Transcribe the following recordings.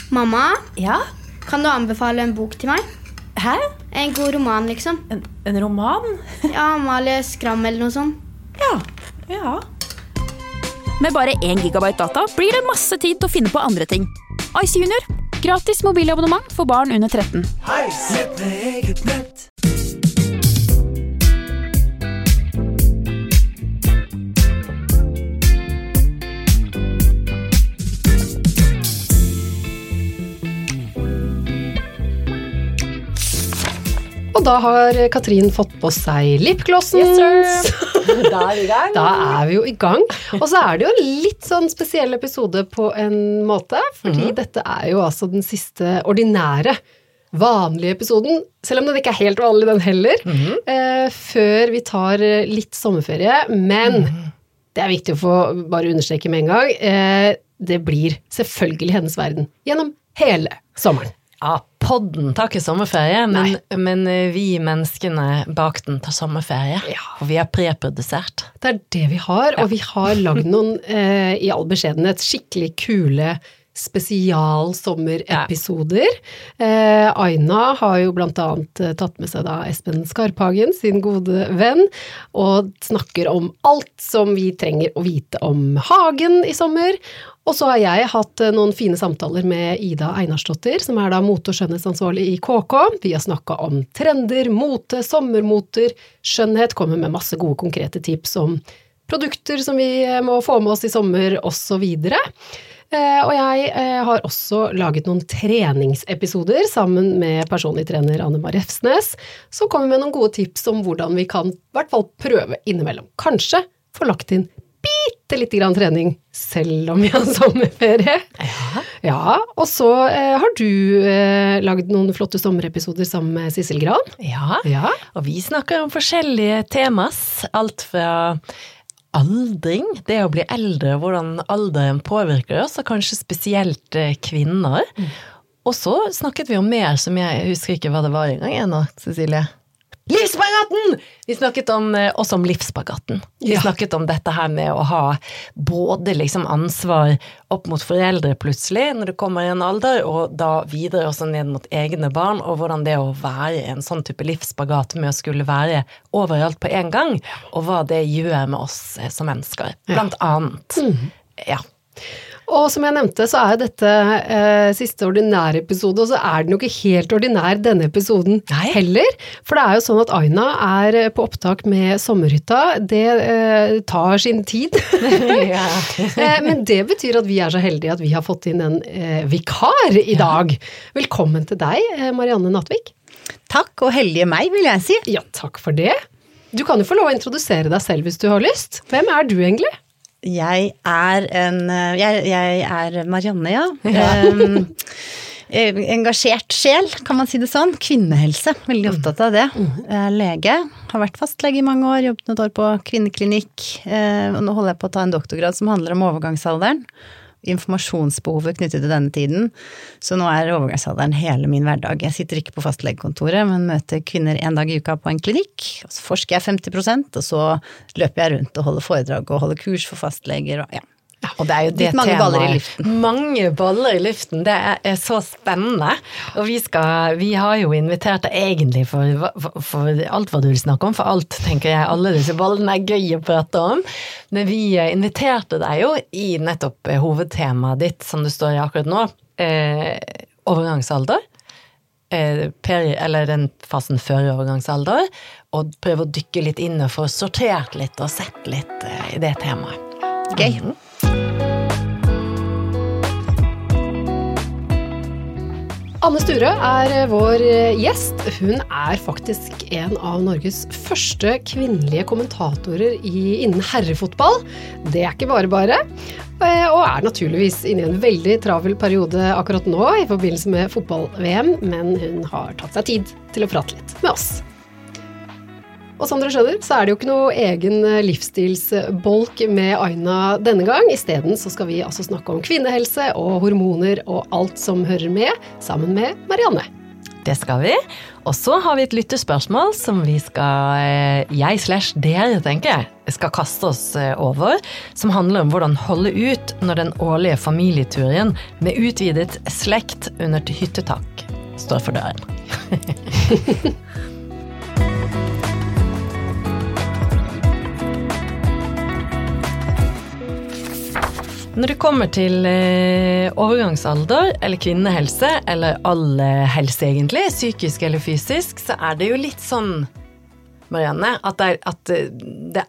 Mamma, Ja? kan du anbefale en bok til meg? Hæ? En god roman, liksom. En roman? Ja, Amalie Skram eller noe sånt. Ja. Med bare 1 gigabyte data blir det masse tid til å finne på andre ting. Ice Junior. Gratis mobilabonnement for barn under 13. Nett med eget nett. Og da har Katrin fått på seg lipglossen. Yes, sir. Da er vi i gang. Da er vi jo i gang. Og så er det jo en litt sånn spesiell episode på en måte, fordi dette er jo altså den siste ordinære, vanlige episoden, selv om den ikke er helt vanlig den heller, før vi tar litt sommerferie, men det er viktig å få bare understreke med en gang, det blir selvfølgelig hennes verden gjennom hele sommeren. Ja, podden tar ikke sommerferie, men vi menneskene bak den tar sommerferie, og vi har preprodusert. Det er det vi har, og vi har lagd noen, i all beskjedenhet, skikkelig kule spesialsommerepisoder. Aina har jo blant annet tatt med seg da Espen Skarphagen, sin gode venn, og snakker om alt som vi trenger å vite om hagen i sommer. Og så har jeg hatt noen fine samtaler med Ida Einarsdottir, som er da mote- og skjønnhetsansvarlig i KK. Vi har snakket om trender, mote, sommermoter, skjønnhet, kommer med masse gode konkrete tips om produkter som vi må få med oss i sommer, og så videre. Og jeg har også laget noen treningsepisoder sammen med personlig trener Anne Marie Refsnes, som kommer med noen gode tips om hvordan vi kan i hvert fall prøve innimellom. Kanskje få lagt inn bitte litt grann trening, selv om vi har sommerferie. Ja, og så har du laget noen flotte sommerepisoder sammen med Sissel Gran. Ja, og vi snakker om forskjellige temas, alt fra aldring, det å bli eldre, hvordan alderen påvirker oss, og kanskje spesielt kvinner. Og så snakket vi om mer som jeg husker ikke hva det var en gang nå, Cecilie. Livsspagaten! Vi snakket også om livsspagaten. Vi snakket om dette her med å ha både liksom ansvar opp mot foreldre plutselig, når det kommer i en alder, og da videre også ned mot egne barn, og hvordan det å være en sånn type livsspagat med å skulle være overalt på en gang, og hva det gjør med oss som mennesker, blant annet. Ja. Og som jeg nevnte, så er dette siste ordinære episode, og så er den jo ikke helt ordinær denne episoden heller, for det er jo sånn at Aina er på opptak med sommerhytta, det tar sin tid. Men det betyr at vi er så heldige at vi har fått inn en vikar i dag. Velkommen til deg, Marianne Nattvik. Takk, og heldige meg, vil jeg si. Ja, takk for det. Du kan jo få lov å introdusere deg selv hvis du har lyst. Hvem er du egentlig? Jeg er Marianne, ja. Engasjert sjel, kan man si det sånn. Kvinnehelse, veldig opptatt av det. Lege, har vært fastlege i mange år, jobbet noen år på kvinneklinikk, og nå holder jeg på å ta en doktorgrad som handler om overgangsalderen. Informasjonsbehovet knyttet til denne tiden, så nå er overgangsalderen hele min hverdag. Jeg sitter ikke på fastlegekontoret, men møter kvinner 1 dag i uka på en klinikk, og så forsker jeg 50%, og så løper jeg rundt og holder foredrag og holder kurs for fastleger, og Og det er jo det mange temaet. baller i luften. Mange baller i luften, det er så spennende. Og vi har jo invitert deg egentlig for alt hva du vil snakke om, for alt, tenker jeg, alle disse ballene er gøy å prate om. Men vi inviterte deg jo i nettopp hovedtemaet ditt, som det står i akkurat nå, overgangsalder, eller den fasen før overgangsalder, og prøve å dykke litt inn og få sortert litt og sett litt i det temaet. Gøy. Anne Sture er vår gjest. Hun er faktisk en av Norges første kvinnelige kommentatorer innen herrefotball. Det er ikke bare, og er naturligvis inne i en veldig travel periode akkurat nå i forbindelse med fotball-VM, men hun har tatt seg tid til å prate litt med oss. Og som dere skjønner, så er det jo ikke noe egen livsstilsbolk med Aina denne gang. I stedet så skal vi altså snakke om kvinnehelse og hormoner og alt som hører med, sammen med Marianne. Det skal vi. Og så har vi et lyttespørsmål som vi skal, jeg/dere tenker jeg, skal kaste oss over, som handler om hvordan holde ut når den årlige familieturen med utvidet slekt under et hyttetak står for døren. Når det kommer til overgangsalder, eller kvinnehelse, eller all helse egentlig, psykisk eller fysisk, så det jo litt sånn, Marianne, at det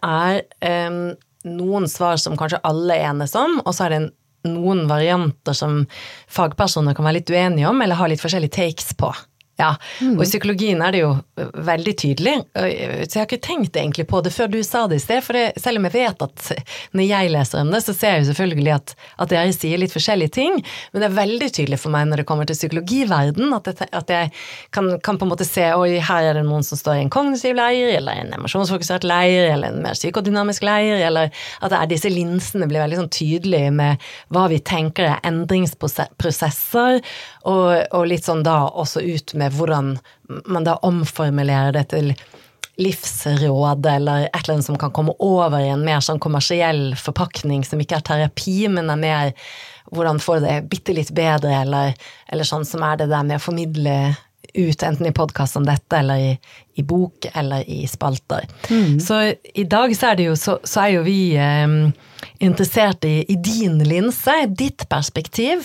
noen svar som kanskje alle enes om, og så det noen varianter som fagpersoner kan være litt uenige om, eller ha litt forskjellige takes på. Ja, og i psykologien det jo veldig tydelig, så jeg har ikke tenkt egentlig på det før du sa det i sted, for selv om jeg vet at når jeg leser om det, så ser jeg jo selvfølgelig at dere sier litt forskjellige ting, men det veldig tydelig for meg når det kommer til psykologiverden, at jeg kan på en måte se, oi, her det noen som står i en kognitiv leir, eller en emosjonsfokusert leir, eller en mer psykodynamisk leir, eller at disse linsene blir veldig sånn tydelige med hva vi tenker endringsprosesser, og litt sånn da også ut med hvordan man da omformulerer det til livsråd eller et eller annet som kan komme over i en mer sånn kommersiell forpakning som ikke terapi, men mer hvordan får det bitte litt bedre eller sånn som det der med å formidle ut enten i podcast som dette eller i bok eller i spalter. Så i dag så det jo så jo vi interessert i din linse, ditt perspektiv,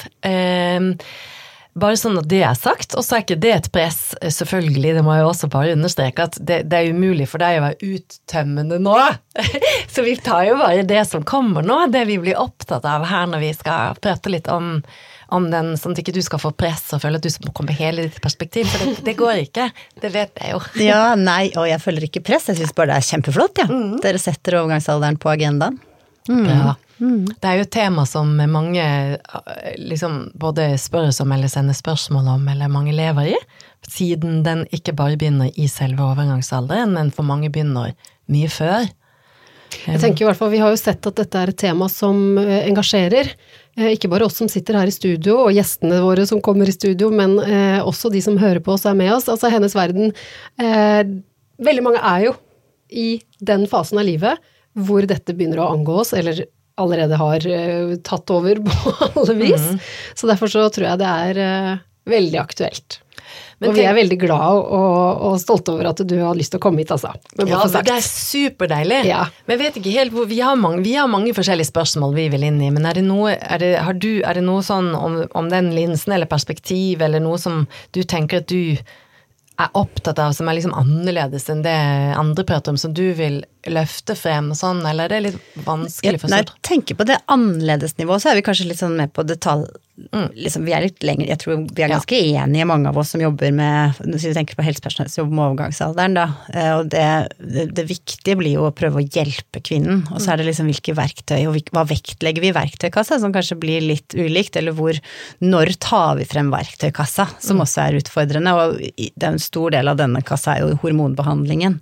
bare sånn at det sagt, og så ikke det et press, selvfølgelig, det må jeg også bare understreke, at det umulig for deg å være uttømmende nå. Så vi tar jo bare det som kommer nå, det vi blir opptatt av her når vi skal prate litt om den, sånn at ikke du skal få press og føle at du må komme med hele ditt perspektiv, for det går ikke, det vet jeg jo. Ja, nei, og jeg føler ikke press, jeg synes bare det kjempeflott, ja. Dere setter overgangsalderen på agendaen. Ja. Det jo et tema som mange liksom både spørres om eller sender spørsmål om, eller mange lever i, siden den ikke bare begynner i selve overgangsalderen, men for mange begynner mye før. Jeg tenker i hvert fall, vi har jo sett at dette et tema som engasjerer, ikke bare oss som sitter her i studio, og gjestene våre som kommer i studio, men også de som hører på oss med oss. Altså Hennes Verden, veldig mange jo i den fasen av livet, hvor dette begynner å angå oss, eller allerede har tatt over på alle vis. Så derfor så tror jeg det veldig aktuelt. Men og vi veldig glad og stolte over at du har lyst til å komme hit, altså. Ja, det superdeilig. Ja. Men jeg vet ikke helt hvor, vi har mange forskjellige spørsmål vi vil inn i, men det noe, det noe sånn om den linsen eller perspektiv, eller noe som du tenker at du opptatt av, som liksom annerledes enn det andre prater om, som du vil løfte frem og sånn, eller det litt vanskelig for seg? Når jeg tenker på det annerledes nivå, så vi kanskje litt sånn med på detalj, liksom, vi litt lenger, jeg tror vi ganske enige, mange av oss som jobber med, hvis vi tenker på helsepersonell som jobber med overgangsalderen da, og det viktige blir jo å prøve å hjelpe kvinnen, og så det liksom hvilke verktøy, og hva vektlegger vi i verktøykassa, som kanskje blir litt ulikt, eller når tar vi frem verktøykassa, som også utfordrende, og en stor del av denne kassa jo hormonbehandlingen.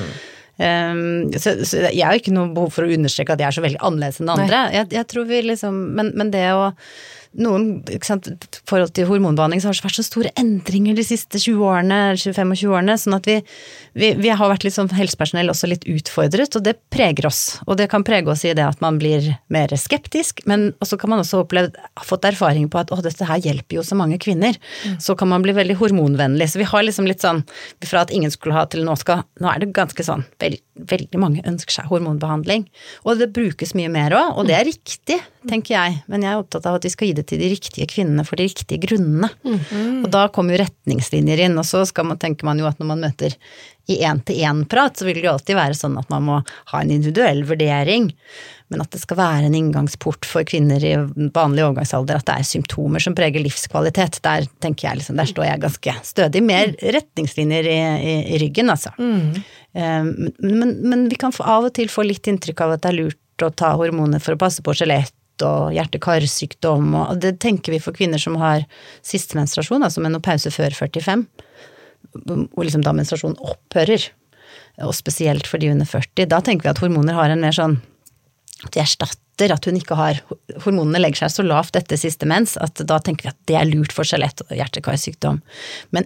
Så jeg har ikke noe behov for å understreke at jeg så veldig annerledes enn andre. Jeg tror vi liksom, men det å noen, ikke sant, forhold til hormonbehandling så har det vært så store endringer de siste 20 årene, 25 årene, sånn at vi har vært litt som helsepersonell også litt utfordret, og det preger oss, og det kan prege oss i det at man blir mer skeptisk, men også kan man også fått erfaring på at dette her hjelper jo så mange kvinner, så kan man bli veldig hormonvennlig, så vi har liksom litt sånn, fra at ingen skulle ha til nå det ganske sånn, veldig mange ønsker seg hormonbehandling, og det brukes mye mer også, og det riktig, tenker jeg, men jeg opptatt av at vi skal gi det til de riktige kvinnene for de riktige grunnene. Og da kommer jo retningslinjer inn, og så tenker man jo at når man møter i 1-til-1-prat, så vil det jo alltid være sånn at man må ha en individuell vurdering, men at det skal være en inngangsport for kvinner i vanlig overgangsalder, at det symptomer som preger livskvalitet, der tenker jeg liksom, der står jeg ganske stødig, mer retningslinjer i ryggen, altså. Men vi kan av og til få litt inntrykk av at det lurt å ta hormoner for å passe på skjelett, og hjerte-karsykdom, og det tenker vi for kvinner som har siste menstruasjon, altså menopause før 45, og liksom da menstruasjonen opphører, og spesielt for de under 40, da tenker vi at hormoner har en mer sånn, at de erstatter at hun ikke har, hormonene legger seg så lavt etter siste mens, at da tenker vi at det lurt for skjelett og hjerte-karsykdom, men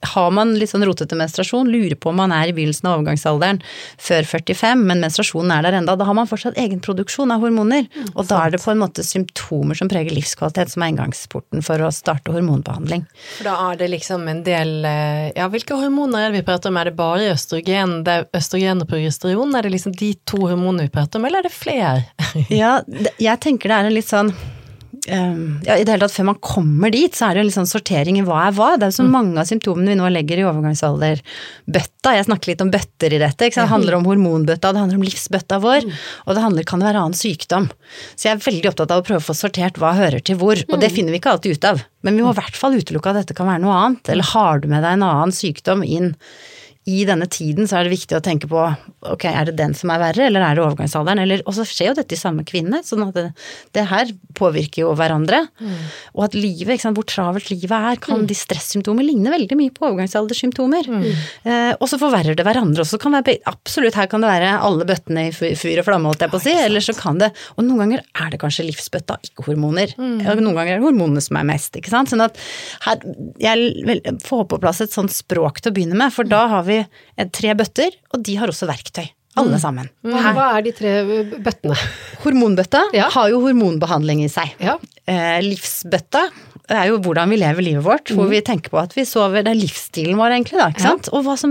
har man litt sånn rotete menstruasjon, lurer på om man I begynnelsen av overgangsalderen før 45, men menstruasjonen der enda, da har man fortsatt egen produksjon av hormoner, og da det på en måte symptomer som preger livskvalitet som inngangsporten for å starte hormonbehandling. For da det liksom en del, ja, hvilke hormoner det vi prater om? Det bare østrogen, det østrogen og progesteron? Det liksom de 2 hormonene vi prater om, eller det flere? Ja, jeg tenker det en litt sånn ja, i det hele tatt før man kommer dit, så det jo en litt sånn sortering I hva hva. Det jo så mange av symptomene vi nå legger I overgangsalder. Bøtta, jeg snakker litt om bøtter I dette, ikke sant? Det handler om hormonbøtta, det handler om livsbøtta vår, og det handler, kan det være annen sykdom. Så jeg veldig opptatt av å prøve å få sortert hva hører til hvor, og det finner vi ikke alltid ut av. Men vi må I hvert fall utelukke at dette kan være noe annet, eller har du med deg en annen sykdom inn I denne tiden, så det viktig å tenke på, ok, det den som verre, eller det overgangsalderen, eller, og så skjer jo dette I samme kvinne, sånn at det her påvirker jo hverandre, og at livet, ikke sant, hvor travelt livet kan de stresssymptomer ligne veldig mye på overgangsaldersymptomer, og så forverrer det hverandre, og så kan det absolutt, her kan det være alle bøttene I fyr og flamme, holdt jeg på å si, eller så kan det, og noen ganger det kanskje livsbøtta, ikke hormoner, og noen ganger det hormonene som mest, ikke sant, sånn at her, jeg får på plass et sånt språk til å begynne med, for da har vi 3 bøtter, og de har også verktøy. Alle sammen. Hva de 3 bøttene? Hormonbøtta har jo hormonbehandling I seg. Ja. Livsbøtta jo hvordan vi lever livet vårt, hvor vi tenker på at vi sover, det livsstilen vår egentlig da, ikke sant? Og hva som,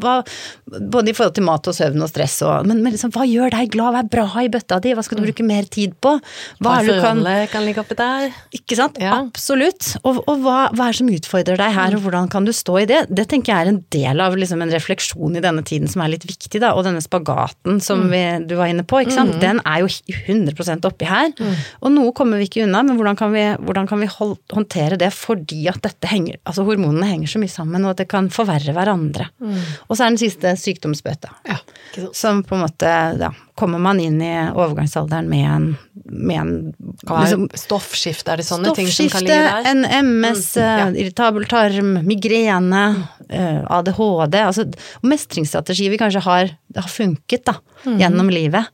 både I forhold til mat og søvn og stress, men liksom, hva gjør deg glad, hva bra I bøtta di, hva skal du bruke mer tid på? Hva du kan ligge oppi der? Ikke sant? Ja. Absolutt. Og hva som utfordrer deg her, og hvordan kan du stå I det? Det tenker jeg en del av liksom, en refleksjon I denne tiden som litt viktig da, og denne spagaten som du var inne på, ikke sant? Den jo 100% oppi her, og noe kommer vi ikke unna, men hvordan kan vi håndtere det fordi at dette henger, altså hormonene henger så mye sammen, og at det kan forverre hverandre. Og så den siste sykdomsbøtta, som på en måte, kommer man inn I overgangsalderen med en liksom, stoffskifte, det sånne ting som kan ligge der? En MS, irritabel tarm, migrene, ADHD, altså mestringsstrategier vi kanskje har funket da, gjennom livet.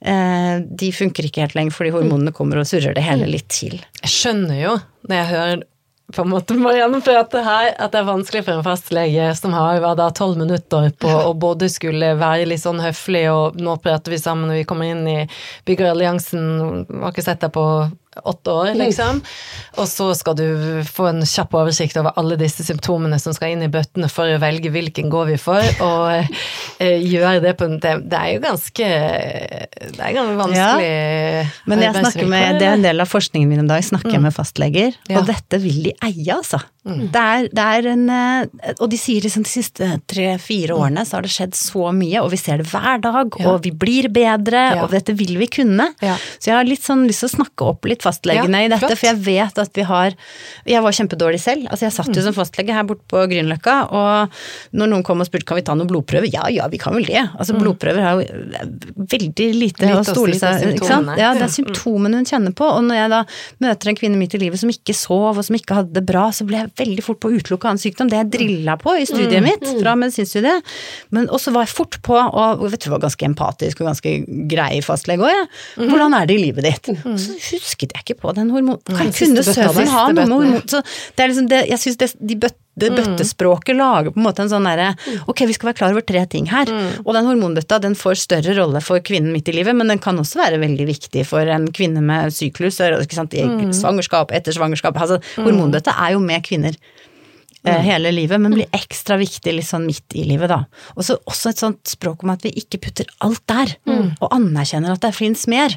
De funker ikke helt lenger, fordi hormonene kommer og surrer det hele litt til. Jeg skjønner jo, når jeg hører på en måte Marianne prate her, at det vanskelig for en fastlege som har 12 minutter på å både skulle være litt sånn høflig, og nå prater vi sammen når vi kommer inn I Byggeralliansen, har ikke sett deg på 8 år, liksom. Og så skal du få en kjapp oversikt over alle disse symptomene som skal inn I bøttene for å velge hvilken går vi for, og gjøre det på en... Det jo ganske... Det ganske vanskelig... Ja. Men jeg snakker med... Det en del av forskningen min om dag, snakker jeg med fastleger, og dette vil de eie, altså. Det en... Og de sier liksom de siste 3-4 årene så har det skjedd så mye, og vi ser det hver dag, og vi blir bedre, og dette vil vi kunne. Så jeg har litt sånn lyst til å snakke opp litt fastlegene I dette, for jeg vet at jeg var kjempedårlig selv, altså jeg satt jo som fastlege her bort på Grünerløkka, og når noen kom og spurte, kan vi ta noen blodprøver? Ja, vi kan vel det. Altså blodprøver jo veldig lite å stole seg, ikke sant? Ja, det symptomene hun kjenner på, og når jeg da møter en kvinne midt I livet som ikke sov, og som ikke hadde det bra, så ble jeg veldig fort på å utelukke annen sykdom, det jeg drillet på I studiet mitt, fra medisinstudiet, men også var jeg fort på, og jeg vet du var ganske empatisk og ganske grei fastlege også, hvordan det I livet ditt? Så husket jeg ikke på den hormon. Kunne søvn ha noe med hormon? Så det liksom det, jeg synes det bøttespråket lager på en måte en sånn der, ok, vi skal være klar over 3 ting her, og den hormonbøtta, den får større rolle for kvinnen midt I livet, men den kan også være veldig viktig for en kvinne med syklus, ikke sant, I svangerskap, etter svangerskap, altså hormonbøtta jo med kvinner hele livet, men blir ekstra viktig litt sånn midt I livet da. Og så også et sånt språk om at vi ikke putter alt der, og anerkjenner at det finnes mer,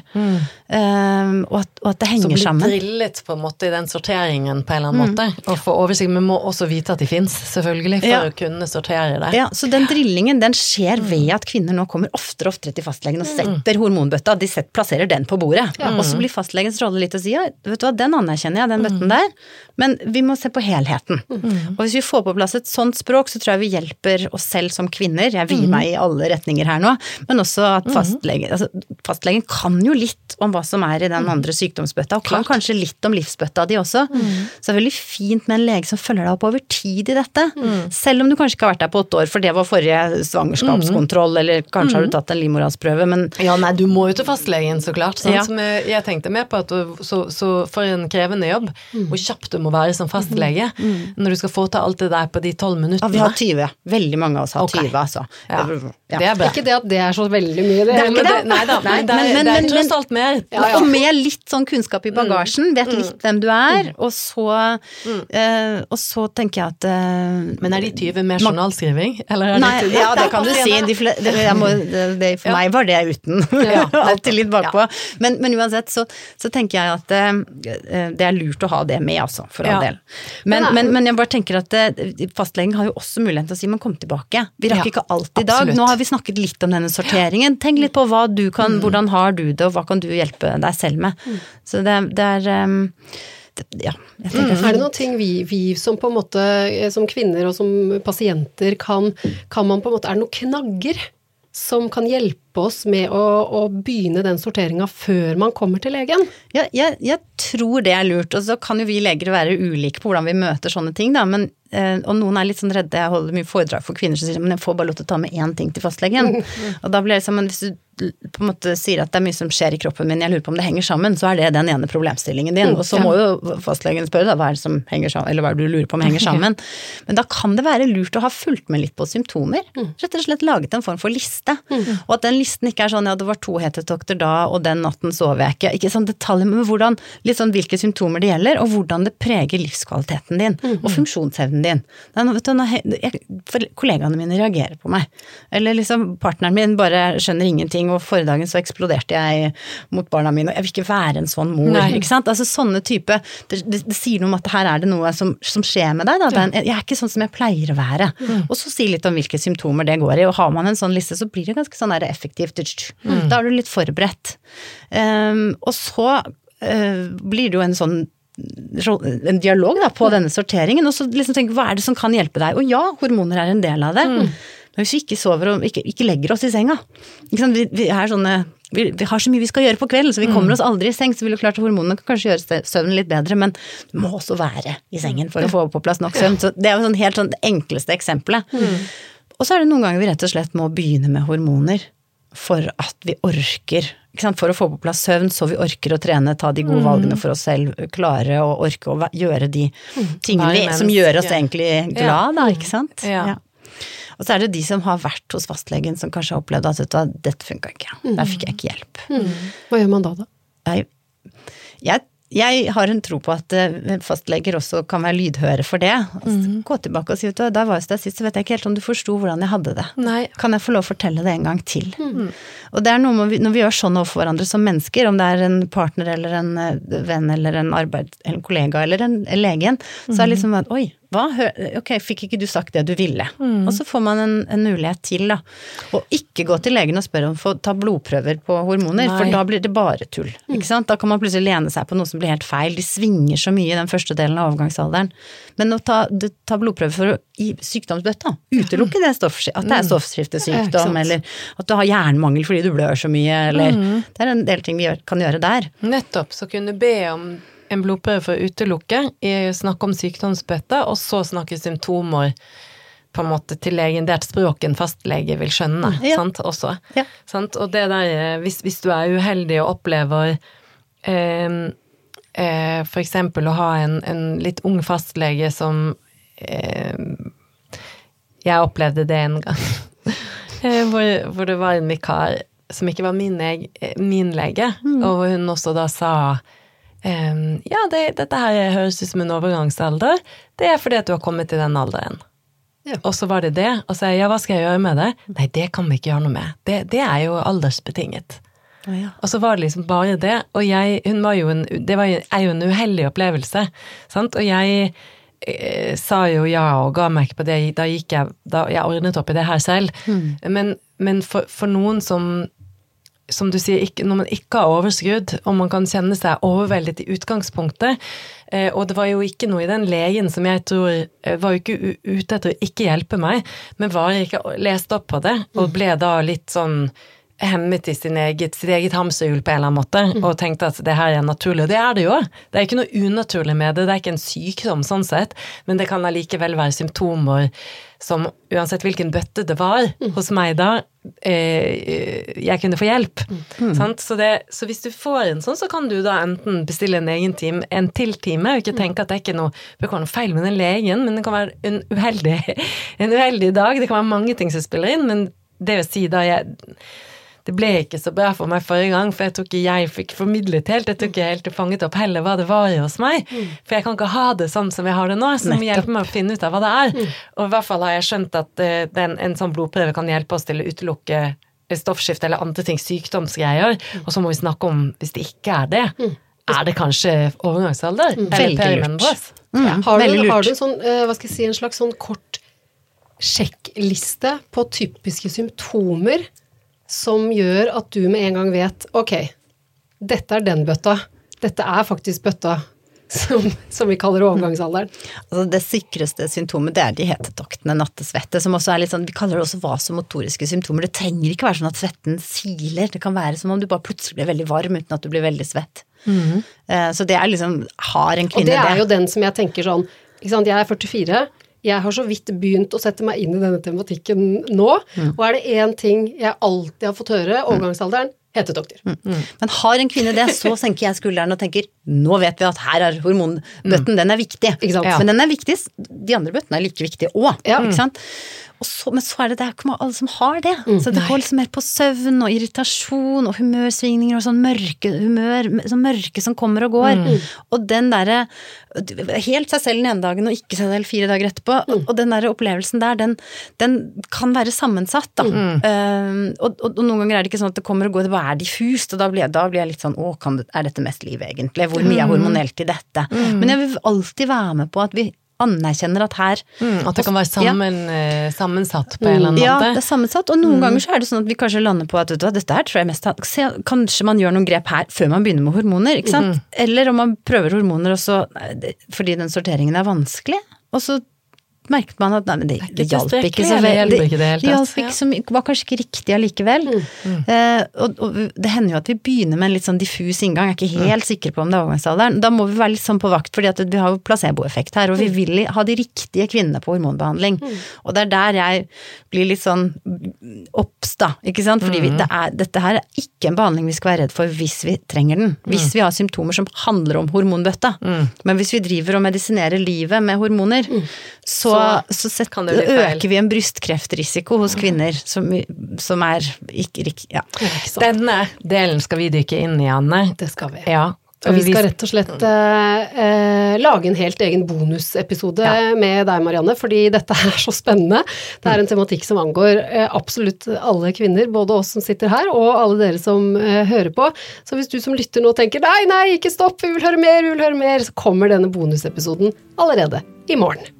og at det henger sammen. Så blir drillet på en måte I den sorteringen på en eller annen måte, og få oversikt, men må også vite at de finnes, selvfølgelig, for å kunne sortere det. Ja, så den drillingen, den skjer ved at kvinner nå kommer oftere og oftere til fastlegen og setter hormonbøtta, de plasserer den på bordet, og så blir fastlegens rolle litt å si, ja, vet du hva, den anerkjenner jeg, den bøtten der, men vi må se på helheten. Og hvis vi får på plass et sånt språk, så tror jeg vi hjelper oss selv som kvinner. Jeg vil meg I alle retninger her nå, men også at fastlegen kan jo litt om hva som I den andre sykdomsbøtta, og kan kanskje litt om livsbøtta de også. Så det veldig fint med en lege som følger deg opp over tid I dette, selv om du kanskje ikke har vært der på 8 år, for det var forrige svangerskapskontroll, eller kanskje har du tatt en livmorhalsprøve, men... Ja, nei, du må jo til fastlegen, så klart. Sånn som jeg tenkte med på at så for en krevende jobb, hvor kjapt du må være som fastlege, når du skal få måte alt det der på de 12 minuttene? Ja, vi har 20. Veldig mange av oss har 20, altså. Ja. Ja. Det bra. Ikke det at det så veldig mye, det. Det ikke det. Neida, men det tross alt mer. Og med litt sånn kunnskap i bagasjen, vet litt hvem du er, og så tenker jeg at Men de 20 med journalskriving? Eller nei, ja, det kan du si. For meg var det uten. Alltid litt bakpå. Men uansett så tenker jeg at det lurt å ha det med, altså, for all del. Men jeg bare tenker at fastlegen har jo også mulighet til å si, men kom tilbake. Vi rakk ikke alt i dag. Nå har vi snakket litt om denne sorteringen. Tenk litt på hva du kan, hvordan har du det, og hva kan du hjelpe deg selv med. Så det ja, jeg tenker det noen ting vi som på en måte, som kvinner og som pasienter kan man på en måte, det noen knagger som kan hjelpe oss med å begynne den sorteringen før man kommer til legen? Ja, jeg tror det lurt, og så kan jo vi leger være ulike på hvordan vi møter sånne ting da, men og noen litt sånn redde, jeg holder mye foredrag for kvinner som sier, men jeg får bare lov til å ta med én ting til fastlegen, og da blir det sånn, men hvis du på en måte sier at det mye som skjer i kroppen min, jeg lurer på om det henger sammen, så det den ene problemstillingen din, og så må jo fastlegen spørre da, hva det som henger sammen, eller hva du lurer på om henger sammen, men da kan det være lurt å ha fulgt med litt på symptomer, rett og slett laget en form for liste, og at den listen ikke sånn, ja, det var 2 hetetokter da, og den natten sov jeg ikke sånn detaljer, men hvordan, litt sånn hvilke symptomer det gjelder, og hvordan det preger livskvaliteten din, og funksjonsevnen din. Kollegaene mine reagerer på meg, eller liksom partneren min bare skjønner ingenting, og forrige dagen så eksploderte jeg mot barna mine, og jeg vil ikke være en sånn mor, ikke sant? Altså sånne type, det sier noe om at her det noe som skjer med deg, da. Jeg ikke sånn som jeg pleier å være, og så si litt om hvilke symptomer det går i, og har man en sånn liste, så blir det ganske sånn effektivt, da du litt forberedt. Og så blir det jo en dialog da, på denne sorteringen, og så liksom tenke, hva det som kan hjelpe deg? Og ja, hormoner en del av det, men hvis vi ikke sover og ikke legger oss i senga, ikke sant? Vi sånne, vi har så mye vi skal gjøre på kvelden, så vi kommer oss aldri i seng, så vil jo klart at hormonene kan kanskje gjøre søvnen litt bedre, men du må også være i sengen for å få på plass nok søvn, så det jo sånn helt sånn det enkleste eksempelet. Og så det noen ganger vi rett og slett må begynne med hormoner, for at vi orker, ikke sant? For å få på plass søvn, så vi orker å trene, ta de gode valgene for oss selv, klare å orke å gjøre de tingene som gjør oss egentlig glad, da, ikke sant? Ja. Og så det de som har vært hos fastlegen, som kanskje har opplevd at dette funket ikke, der fikk jeg ikke hjelp. Hva gjør man da? Jeg har en tro på at fastleger også kan være lydhøre for det. Gå tilbake og si, da var det sist, så vet jeg ikke helt om du forstod hvordan jeg hadde det. Nei. Kan jeg få lov å fortelle det en gang til? Og det noe med, når vi gjør sånn overfor hverandre som mennesker, om det en partner eller en venn eller en kollega eller en legen, så liksom at, oi, ok, fikk ikke du sagt det du ville? Og så får man en mulighet til da, og ikke gå til legen og spørre om å få ta blodprøver på hormoner, for da blir det bare tull, ikke sant? Da kan man plutselig lene seg på noe som blir helt feil, de svinger så mye i den første delen av overgangsalderen, men å ta blodprøver for i sykdomsbøtta, utelukke det at det stoffskiftesykdom, eller at du har jernmangel fordi du blør så mye, eller det en del ting vi kan gjøre der. Nettopp, så kunne be om en blodprøve for å utelukke, snakke om sykdomsbøtta, og så snakke symptomer på en måte til legen, det et språk en fastlege vil skjønne, sant, også. Ja. Sant? Og det der, hvis du uheldig og opplever for eksempel å ha en litt ung fastlege som jeg opplevde det en gang, hvor det var en vikar som ikke var min lege, og hun også da sa ja, dette her høres ut som en overgangsalder, det fordi at du har kommet til den alderen. Ja. Og så var det, og så ja, hva skal jeg gjøre med det? Nei, det kan vi ikke gjøre noe med. Det jo aldersbetinget. Ja. Og så var det liksom bare det, og hun var jo det jo en uheldig opplevelse, sant? Og jeg sa jo ja, og ga meg ikke på det, da jeg ordnet opp i det her selv. Men for noen som du sier, når man ikke har overskrudd, og man kan kjenne seg overveldet i utgangspunktet, og det var jo ikke noe i den legen som jeg tror var jo ikke ute etter å ikke hjelpe meg, men var ikke lest opp på det, og ble da litt sånn hemmet i sitt eget hamsterhjul på en eller annen måte, og tenkte at det her er naturlig, og det er det jo. Det er ikke noe unaturlig med det, det er ikke en sykdom sånn sett, men det kan allikevel være symptomer som, uansett hvilken bøtte det var hos meg da, jeg kunne få hjelp. Sant? Så hvis du får en sånn, så kan du da enten bestille en egen time, en til time, og ikke tenke at det er ikke noe feil med den legen, men det kan være en uheldig dag, det kan være mange ting som spiller inn, men det vil si da det ble ikke så bra for meg forrige gang, for jeg tror ikke jeg fikk formidlet helt, jeg tror ikke helt fanget opp heller hva det var hos meg, for jeg kan ikke ha det sånn som jeg har det nå, så må hjelpe meg å finne ut av hva det er. Og i hvert fall har jeg skjønt at en sånn blodprøve kan hjelpe oss til å utelukke stoffskifte eller andre ting, sykdomsgreier, og så må vi snakke om, hvis det ikke er det, er det kanskje overgangsalder? Veldig lurt. Har du en sånn, hva skal jeg si, en slags sånn kort sjekkliste på typiske symptomer som gjør at du med en gang vet, ok, dette er den bøtta, dette er faktisk bøtta som vi kaller overgangsalderen. Altså det sikreste symptomet, det er de hetetoktene, nattesvette, som også er litt sånn, vi kaller det også vasomotoriske symptomer. Det trenger ikke være sånn at svetten siler, det kan være som om du bare plutselig blir veldig varm uten at du blir veldig svett. Så det er liksom, har en kvinne det. Og det er jo den som jeg tenker sånn, ikke sant, jeg er 44, jeg har så vidt begynt å sette meg inn i denne tematikken nå, og er det en ting jeg alltid har fått høre, overgangsalderen, hetetokker. Men har en kvinne det, så senker jeg skulderen og tenker, nå vet vi at her er hormonbøtten, den er viktig. Men den er viktig, de andre bøttene er like viktige også, ikke sant? Men så er det ikke alle som har det. Så det går liksom mer på søvn og irritasjon og humørsvingninger og sånn mørke som kommer og går. Og den der, helt seg selv den ene dagen og ikke seg selv 4 dager etterpå, og den der opplevelsen der, den kan være sammensatt da. Og noen ganger er det ikke sånn at det kommer og går, det bare er diffust, og da blir jeg litt sånn, er dette mest liv egentlig? Hvor mye er hormonelt i dette? Men jeg vil alltid være med på at vi anerkjenner at her at det kan være sammensatt på en eller annen måte. Ja, det er sammensatt, og noen ganger så er det sånn at vi kanskje lander på at dette her tror jeg mest kanskje man gjør noen grep her før man begynner med hormoner, ikke sant? Eller om man prøver hormoner også, fordi den sorteringen er vanskelig, og så merket man at det hjalp ikke så veldig. Det hjalp ikke som var kanskje ikke riktig allikevel. Og det hender jo at vi begynner med en litt sånn diffus inngang, jeg er ikke helt sikker på om det er overgangsalderen. Da må vi være litt sånn på vakt, fordi at vi har jo placeboeffekt her, og vi vil ha de riktige kvinnene på hormonbehandling. Og det er der jeg blir litt sånn oppsta, ikke sant? Fordi dette her er ikke en behandling vi skal være redd for hvis vi trenger den. Hvis vi har symptomer som handler om hormonbøtta. Men hvis vi driver og medisinerer livet med hormoner, så øker vi en brystkreftrisiko hos kvinner som er ikke riktig. Ja. Denne delen skal vi dykke inn i, Anne. Det skal vi. Ja. Og vi skal rett og slett lage en helt egen bonusepisode med deg, Marianne, fordi dette er så spennende. Det er en tematikk som angår absolutt alle kvinner, både oss som sitter her, og alle dere som hører på. Så hvis du som lytter nå tenker, nei, ikke stopp, vi vil høre mer, så kommer denne bonusepisoden allerede i morgen.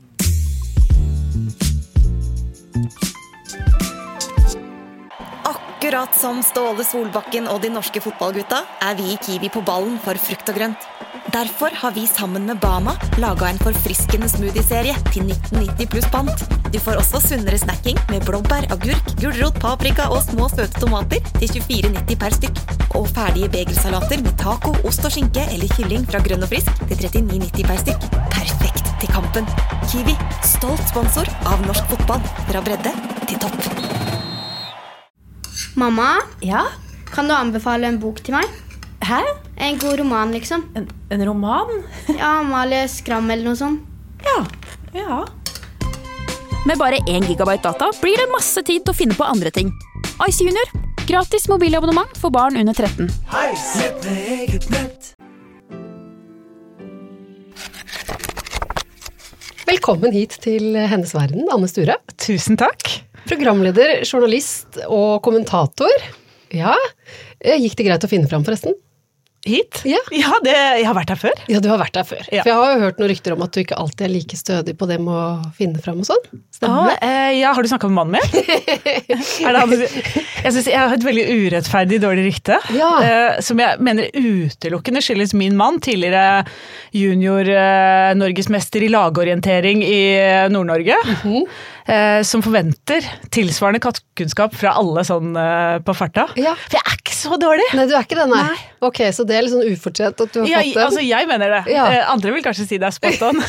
Akkurat som Ståle Solbakken og de norske fotballgutta er vi i Kiwi på ballen for frukt og grønt. Derfor har vi sammen med Bama laget en forfriskende smoothie-serie til 1990 pluss pant. Du får også sunnere snacking med blåbær, agurk, gulrot, paprika og små søte tomater til 24,90 per stykk. Og ferdige bagelsalater med taco, ost og skinke eller kylling fra Grønn og Frisk til 39,90 per stykk. Perfekt til kampen. Kiwi, stolt sponsor av norsk fotball, fra bredde til topp. Mamma, Ja? kan du anbefale en bok til meg? Hæ? En god roman, liksom. En roman? Ja, Amalie Skram eller noe sånt. Ja. Med bare 1 gigabyte data blir det masse tid til å finne på andre ting. Ice Junior, gratis mobilabonnement for barn under 13. Lett med eget nett. Velkommen hit til Hennes Verden, Anne Sture. Tusen takk. Programleder, journalist og kommentator. Ja, gikk det greit å finne fram forresten? hit? Ja. Ja, jeg har vært her før. Ja, du har vært der før. Ja. For jeg har jo hørt noen rykter om at du ikke alltid er like stødig på det med å finne fram og sånn. Stemmer det? Ja, har du snakket med mannen min? Jeg synes jeg har et veldig urettferdig dårlig rykte, som jeg mener utelukkende skyldes min mann, tidligere junior norgesmester i lagorientering i Nord-Norge, som forventer tilsvarende kattekunnskap fra alle sånn på farta. Ja. For jeg er ikke så dårlig. Nei, du er ikke det, nei. Ok, så det er litt sånn ufortjent at du har fått den. Altså jeg mener det. Ja. Andre vil kanskje si det er spot on.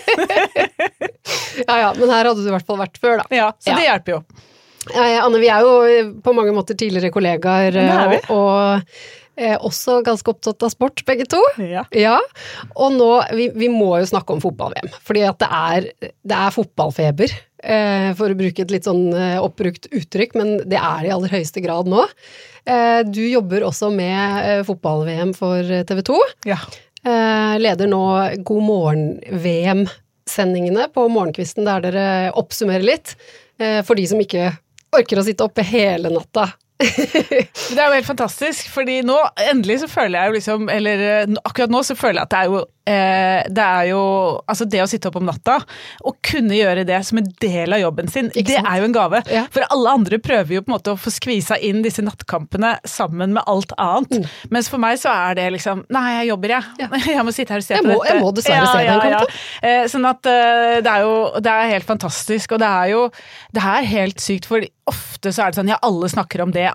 Ja, men her hadde du i hvert fall vært før da. Ja, så det hjelper jo. Anne, vi er jo på mange måter tidligere kollegaer, og også ganske opptatt av sport, begge to. Ja. Og nå, vi må jo snakke om fotball-VM, fordi at det er fotballfeber, for å bruke et litt sånn oppbrukt uttrykk, men det er i aller høyeste grad nå. Du jobber også med fotball-VM for TV 2. Ja. Leder nå God morgen-VM-sendingene på morgenkvisten, der dere oppsummerer litt, for de som ikke orker å sitte oppe hele natta. Det er jo helt fantastisk, fordi nå endelig så føler jeg jo liksom, eller akkurat nå så føler jeg at det er jo altså det å sitte opp om natta og kunne gjøre det som en del av jobben sin, det er jo en gave. Ja. For alle andre prøver jo på en måte å få skvisa inn disse nattkampene sammen med alt annet. Mens for meg så er det liksom, nei, jeg jobber jeg må sitte her og se på dette. Jeg må dessverre se den kampen. Sånn at det er helt fantastisk, og det er helt sykt, for ofte så er det sånn, alle snakker om det,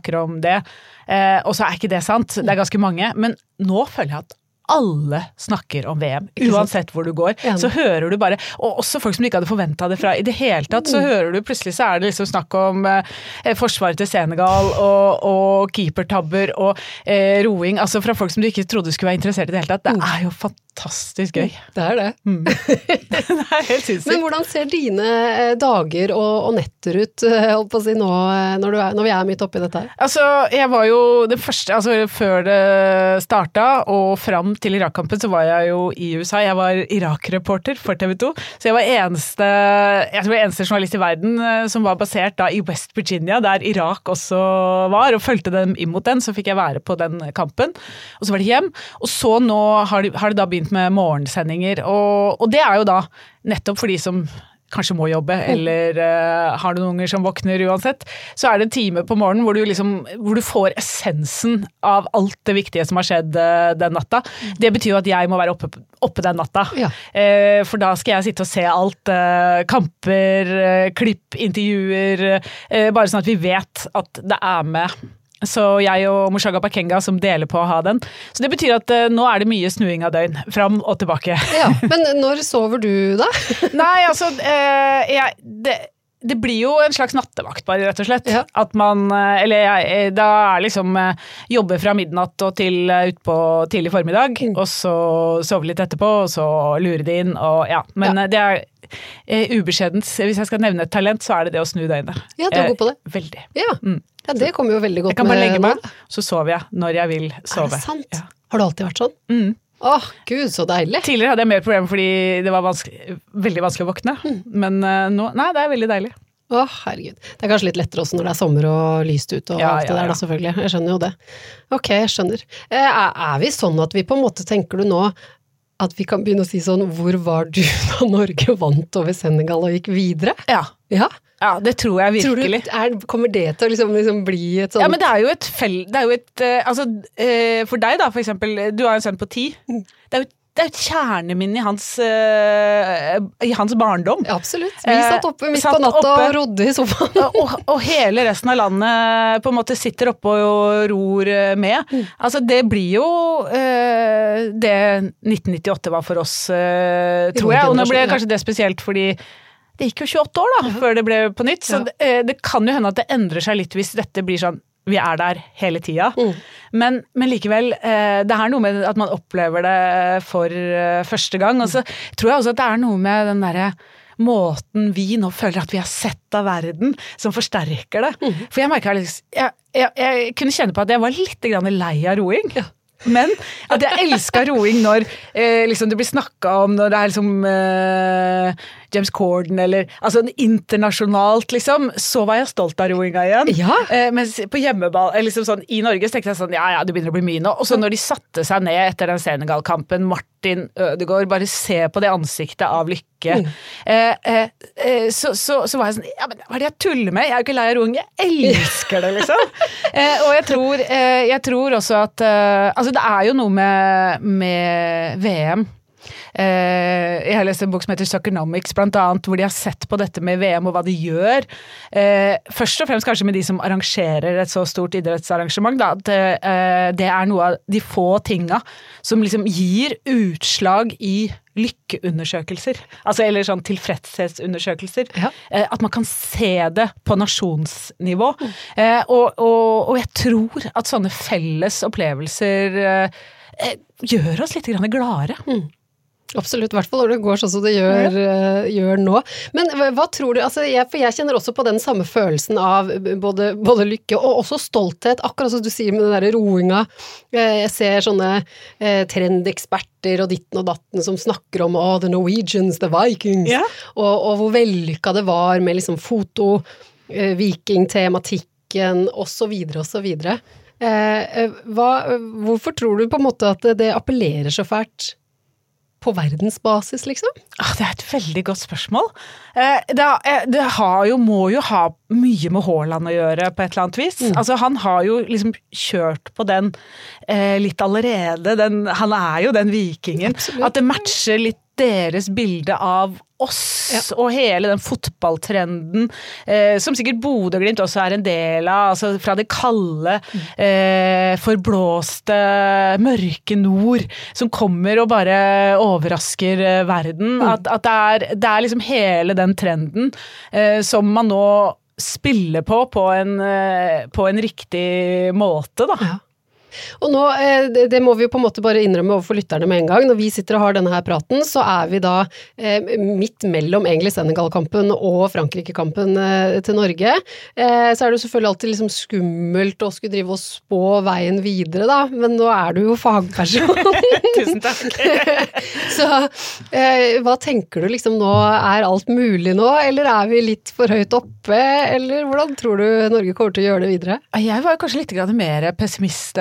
og så er ikke det sant. Det er ganske mange, men nå føler jeg at alle snakker om VM, uansett hvor du går, så hører du bare, og også folk som ikke hadde forventet det fra i det hele tatt, så hører du plutselig, så er det liksom snakk om forsvaret til Senegal, og keepertabber, og roing, altså fra folk som du ikke trodde skulle være interessert i det hele tatt. Det er jo fantastisk gøy. Det er det. Det er helt sinnssykt. Men hvordan ser dine dager og netter ut, holdt på å si nå, når vi er midt oppe i dette her? Altså, jeg var jo det første, altså før det startet, og fram til Irak-kampen så var jeg jo i USA. Jeg var Irak-reporter for TV 2, så jeg var eneste journalist i verden som var basert da i West Virginia, der Irak også var, og fulgte dem inn mot den, så fikk jeg være på den kampen. Og så var det hjem, og så nå har det da begynt med morgensendinger, og det er jo da nettopp for de som kanskje må jobbe, eller har du noen unger som våkner uansett, så er det en time på morgenen hvor du får essensen av alt det viktige som har skjedd den natta. Det betyr jo at jeg må være oppe den natta. Ja. For da skal jeg sitte og se alt, kamper, klipp, intervjuer, bare sånn at vi vet at det er med. Så jeg og Mushaga Bakenga som deler på å ha den. Så det betyr at nå er det mye snuing av døgn, fram og tilbake. Ja, men når sover du da? Nei, altså, det blir jo en slags nattevakt bare, rett og slett. Ja. At man, da er liksom jobber fra midnatt og til ut på tidlig formiddag, og så sover litt etterpå, og så lurer det inn, og men det er ubeskjedent. Hvis jeg skal nevne et talent, så er det å snu døgnet. Ja, du er god på det. Veldig. Ja. Ja, det kommer jo veldig godt med. Jeg kan bare legge meg, så sover jeg når jeg vil sove. Er det sant? Ja. Har du alltid vært sånn? Åh, Gud, så deilig. Tidligere hadde jeg mer problemer fordi det var veldig vanskelig å våkne. Men nå, nei, det er veldig deilig. Herregud. Det er kanskje litt lettere også når det er sommer og lyst ut og alt det der da, selvfølgelig. Jeg skjønner jo det. Ok, jeg skjønner. Er vi sånn at vi på en måte, tenker du nå, at vi kan begynne å si sånn, hvor var du da Norge vant over Senegal og gikk videre? Ja. Ja, det tror jeg virkelig. Kommer det til å liksom bli et sånt... Ja, men det er jo altså, for deg da, for eksempel, du har en sønn på 10. Det er jo et kjerneminne i hans barndom. Ja, absolutt. Vi satt oppe midt på natta og rodde i sofaen. og hele resten av landet på en måte sitter oppe og ror med. Altså, det blir jo det 1998 var for oss, tror jeg. Og nå ble kanskje det spesielt fordi det gikk jo 28 år da, før det ble på nytt, så det kan jo hende at det endrer seg litt hvis dette blir sånn, vi er der hele tida. Men likevel, det er noe med at man opplever det for første gang, og så tror jeg også at det er noe med den derre måten vi nå føler at vi har sett av verden, som forsterker det. For jeg merket, jeg kunne kjenne på at jeg var litt lei av roing. Ja. Men at jeg elsker roing når liksom det blir snakket om, når det er liksom James Corden, eller altså internasjonalt, liksom, så var jeg stolt av roinga igjen. Ja. Mens på hjemmeball, liksom sånn, i Norge, så tenkte jeg sånn, ja, det begynner å bli mye nå. Og så når de satte seg ned etter den Senegal-kampen, Martin Ødegaard, bare se på det ansiktet av lykke. Så var jeg sånn, ja, men hva er det jeg tuller med? Jeg er jo ikke lei av roing, jeg elsker det, liksom. Og jeg tror også at, altså det er jo noe med VM. Jeg har lest en bok som heter Suckernomics, blant annet, hvor de har sett på dette med VM og hva de gjør. Først og fremst kanskje med de som arrangerer et så stort idrettsarrangement, da, at det er noe av de få tinga som liksom gir utslag i lykkeundersøkelser, altså eller sånn tilfredshetsundersøkelser, at man kan se det på nasjonsnivå. Og jeg tror at sånne felles opplevelser gjør oss litt grann gladere. Absolutt, i hvert fall når det går sånn som det gjør nå. Men hva tror du, altså for jeg kjenner også på den samme følelsen av både lykke og også stolthet, akkurat som du sier med den der roinga. Jeg ser sånne trendeksperter og ditten og datten som snakker om the Norwegians, the Vikings, og hvor vellykka det var med liksom foto, viking-tematikken, og så videre og så videre. Hvorfor tror du på en måte at det appellerer så fælt på verdensbasis, liksom? Det er et veldig godt spørsmål. Det må jo ha mye med Haaland å gjøre på et eller annet vis. Altså, han har jo liksom kjørt på den litt allerede. Han er jo den vikingen. Absolutt. At det matcher litt deres bilde av oss og hele den fotballtrenden som sikkert Bodø/Glimt også er en del av, altså fra det kalde, forblåste, mørke nord, som kommer og bare overrasker verden. At det er liksom hele den trenden som man nå spiller på en riktig måte, da. Og nå, det må vi jo på en måte bare innrømme overfor lytterne med en gang. Når vi sitter og har denne her praten, så er vi da midt mellom egentlig Senegal-kampen og Frankrike-kampen til Norge. Så er det jo selvfølgelig alltid liksom skummelt å skulle drive og spå veien videre da, men nå er du jo fagperson. Tusen takk. Så hva tenker du liksom nå, er alt mulig nå, eller er vi litt for høyt oppe, eller hvordan tror du Norge kommer til å gjøre det videre? Jeg var kanskje litt mer pessimist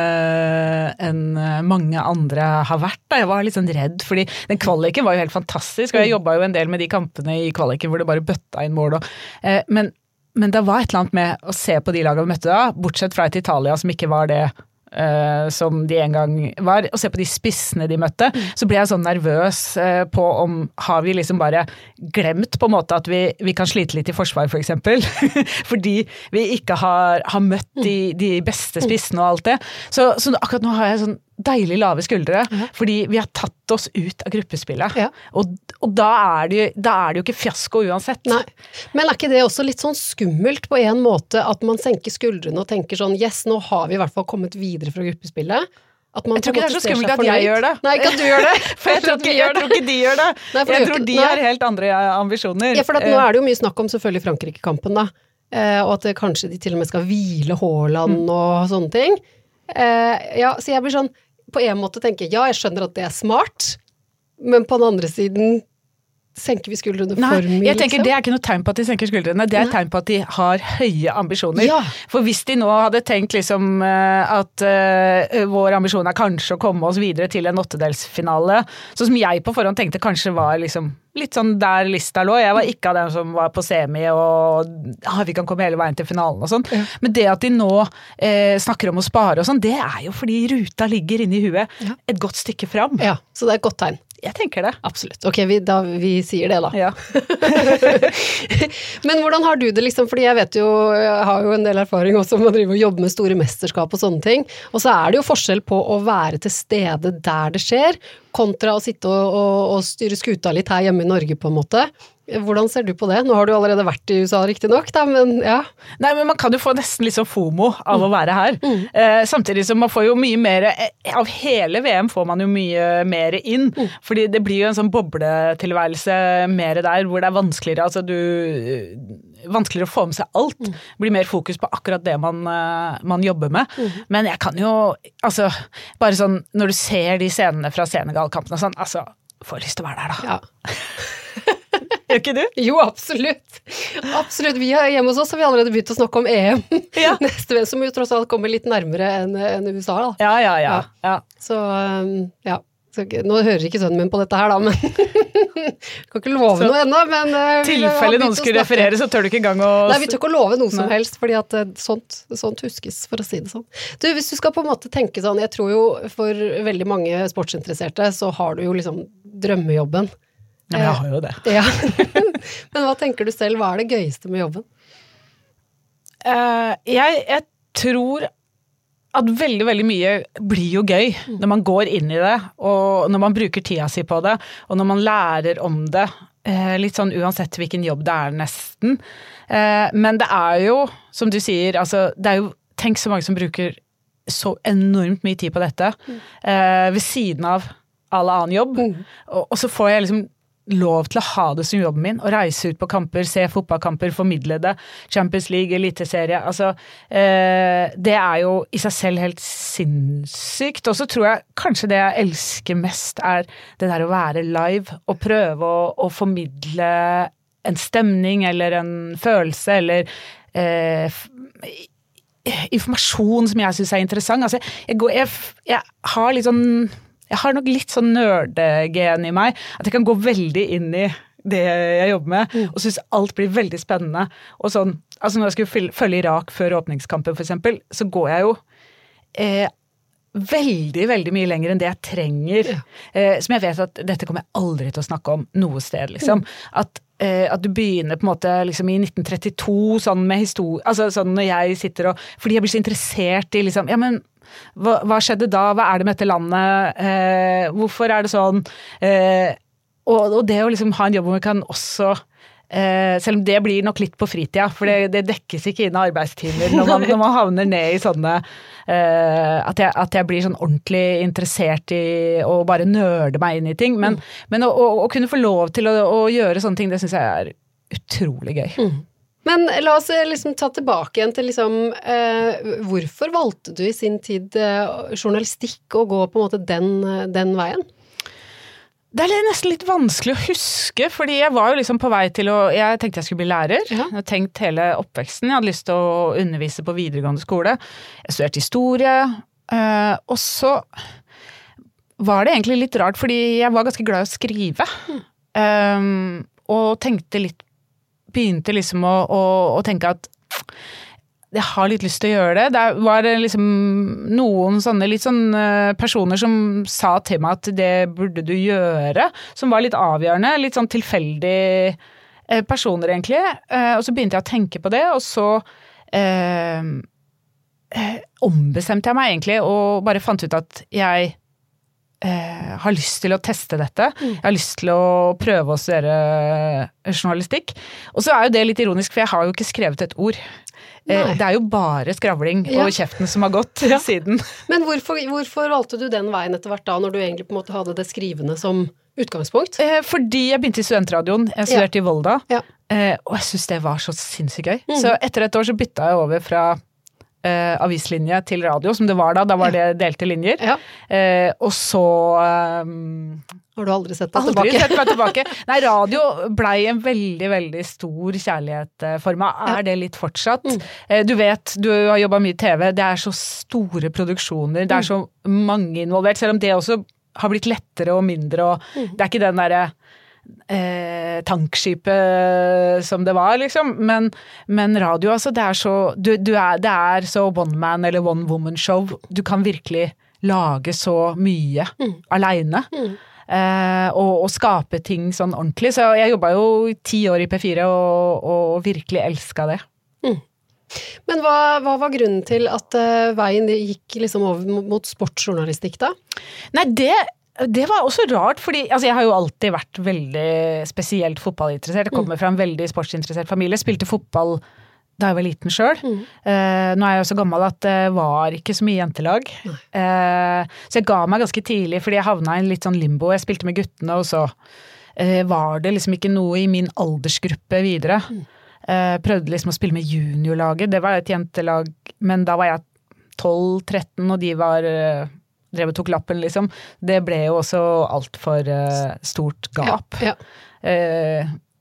enn mange andre har vært. Jeg var litt sånn redd, fordi den kvaliken var jo helt fantastisk, og jeg jobbet jo en del med de kampene i kvaliken hvor det bare bøtta inn mål. Men det var et eller annet med å se på de lagene vi møtte da, bortsett fra et Italia som ikke var det som de en gang var, og se på de spissene de møtte, så ble jeg sånn nervøs på om har vi liksom bare glemt på en måte at vi kan slite litt i forsvar for eksempel, fordi vi ikke har møtt de beste spissene og alt det. Så akkurat nå har jeg sånn deilig lave skuldre, fordi vi har tatt oss ut av gruppespillet. Og da er det jo ikke fiasko uansett. Nei. Men er ikke det også litt sånn skummelt på en måte at man senker skuldrene og tenker sånn, yes, nå har vi i hvert fall kommet videre fra gruppespillet? Jeg tror ikke det er så skummelt at jeg gjør det. Nei, ikke at du gjør det. For jeg tror ikke de gjør det. Jeg tror de har helt andre ambisjoner. Ja, for nå er det jo mye snakk om selvfølgelig Frankrike-kampen da, og at kanskje de til og med skal hvile Haaland og sånne ting. Så jeg blir sånn, på en måte tenker jeg skjønner at det er smart, men på den andre siden senker vi skuldrene for mye. Jeg tenker det er ikke noe tegn på at de senker skuldrene, det er et tegn på at de har høye ambisjoner. Ja. For hvis de nå hadde tenkt liksom at vår ambisjon er kanskje å komme oss videre til en åttedelsfinale, sånn som jeg på forhånd tenkte kanskje var liksom litt sånn der lista lå. Jeg var ikke av dem som var på semi og vi kan komme hele veien til finalen og sånn. Men det at de nå snakker om å spare og sånn, det er jo fordi ruta ligger inne i huet et godt stykke fram. Ja, så det er et godt tegn. Jeg tenker det. Absolutt. Ok, vi sier det da. Ja. Men hvordan har du det liksom, fordi jeg vet jo, jeg har jo en del erfaring også med å drive og jobbe med store mesterskap og sånne ting, og så er det jo forskjell på å være til stede der det skjer, kontra å sitte og styre skuta litt her hjemme i Norge på en måte. Hvordan ser du på det? Nå har du allerede vært i USA riktig nok da, men ja. Nei, men man kan jo få nesten litt sånn FOMO av å være her. Samtidig som man får jo mye mer, av hele VM får man jo mye mer inn, fordi det blir jo en sånn bobletilværelse mer der, hvor det er vanskeligere, altså vanskeligere å få med seg alt. Det blir mer fokus på akkurat det man jobber med. Men jeg kan jo, altså, bare sånn, når du ser de scenene fra Senegal-kampen og sånn, altså, får lyst til å være der da. Ja. Gjør ikke du? Jo, absolutt. Absolutt. Vi har hjemme hos oss har vi allerede begynt å snakke om EM. Ja. Neste VM, som jo tross alt kommer litt nærmere enn USA, da. Ja. Så, ja. Så, nå hører ikke sønnen min på dette her, da, men kan ikke love noe ennå, men tilfelle noen skulle referere, så tør du ikke engang å... Nei, vi tør ikke å love noe som helst, fordi at sånt huskes, for å si det sånn. Du, hvis du skal på en måte tenke sånn, jeg tror jo for veldig mange sportsinteresserte, så har du jo liksom drømmejobben. Ja, jeg har jo det. Ja. Men hva tenker du selv, hva er det gøyeste med jobben? Jeg tror at veldig, veldig mye blir jo gøy når man går inn i det, og når man bruker tida si på det, og når man lærer om det, litt sånn uansett hvilken jobb det er nesten. Men det er jo, som du sier, altså, det er jo, tenk så mange som bruker så enormt mye tid på dette, ved siden av all annen jobb, og så får jeg liksom lov til å ha det som jobben min, og reise ut på kamper, se fotballkamper, formidle det, Champions League, eliteserie, altså, det er jo i seg selv helt sinnssykt, og så tror jeg kanskje det jeg elsker mest er det der å være live, og prøve å formidle en stemning, eller en følelse, eller informasjon som jeg synes er interessant, altså, jeg har litt sånn jeg har nok litt sånn nerdegen i meg, at jeg kan gå veldig inn i det jeg jobber med, og synes alt blir veldig spennende. Og sånn, altså når jeg skulle følge Irak før åpningskampen for eksempel, så går jeg jo veldig, veldig mye lenger enn det jeg trenger. Som jeg vet at dette kommer jeg aldri til å snakke om noe sted, liksom. At du begynner på en måte liksom i 1932, sånn med historie, altså sånn når jeg sitter og, fordi jeg blir så interessert i liksom, ja men, hva skjedde da? Hva er det med dette landet? Hvorfor er det sånn? Og det å liksom ha en jobb hvor man kan også, selv om det blir nok litt på fritida, for det dekkes ikke inn av arbeidstimer når man havner ned i sånne, at jeg blir sånn ordentlig interessert i å bare nørde meg inn i ting, men å kunne få lov til å gjøre sånne ting, det synes jeg er utrolig gøy. Men la oss liksom ta tilbake igjen til liksom, hvorfor valgte du i sin tid journalistikk og gå på en måte den veien? Det er nesten litt vanskelig å huske, fordi jeg var jo liksom på vei til jeg tenkte jeg skulle bli lærer. Jeg hadde tenkt hele oppveksten, jeg hadde lyst til å undervise på videregående skole. Jeg studerte historie, og så var det egentlig litt rart, fordi jeg var ganske glad i å skrive. Og begynte liksom å tenke at jeg har litt lyst til å gjøre det. Det var liksom noen sånne litt sånn personer som sa til meg at det burde du gjøre, som var litt avgjørende, litt sånn tilfeldig personer egentlig. Og så begynte jeg å tenke på det, og så ombestemte jeg meg egentlig, og bare fant ut at jeg har lyst til å teste dette. Jeg har lyst til å prøve å studere journalistikk. Og så er jo det litt ironisk, for jeg har jo ikke skrevet et ord. Det er jo bare skravling og kjeften som har gått siden. Men hvorfor valgte du den veien etter hvert da, når du egentlig på en måte hadde det skrivende som utgangspunkt? Fordi jeg begynte i studentradioen. Jeg studerte i Volda, og jeg synes det var så sinnssykt gøy. Så etter et år så bytta jeg over fra avislinje til radio, som det var da var det delte linjer. Og så har du aldri sett deg tilbake? Aldri sett meg tilbake. Nei, radio blei en veldig, veldig stor kjærlighet for meg. Er det litt fortsatt? Du vet, du har jobbet mye i TV, det er så store produksjoner, det er så mange involvert, selv om det også har blitt lettere og mindre, og det er ikke den derre tankskipet som det var, liksom. Men radio, altså, det er så det er så one man eller one woman show. Du kan virkelig lage så mye alene. Og skape ting sånn ordentlig. Så jeg jobbet jo 10 år i P4 og virkelig elsket det. Men hva var grunnen til at veien gikk liksom over mot sportsjournalistikk da? Nei, det var også rart, fordi altså, jeg har jo alltid vært veldig spesielt fotballinteressert. Jeg kommer fra en veldig sportsinteressert familie, spilte fotball da jeg var liten selv. Nå er jeg jo så gammel at det var ikke så mye jentelag. Så jeg ga meg ganske tidlig, fordi jeg havnet i en litt sånn limbo. Jeg spilte med guttene, og så var det liksom ikke noe i min aldersgruppe videre. Prøvde liksom å spille med juniorlaget. Det var et jentelag, men da var jeg 12-13, og de var drev og tok lappen, liksom. Det ble jo også alt for stort gap.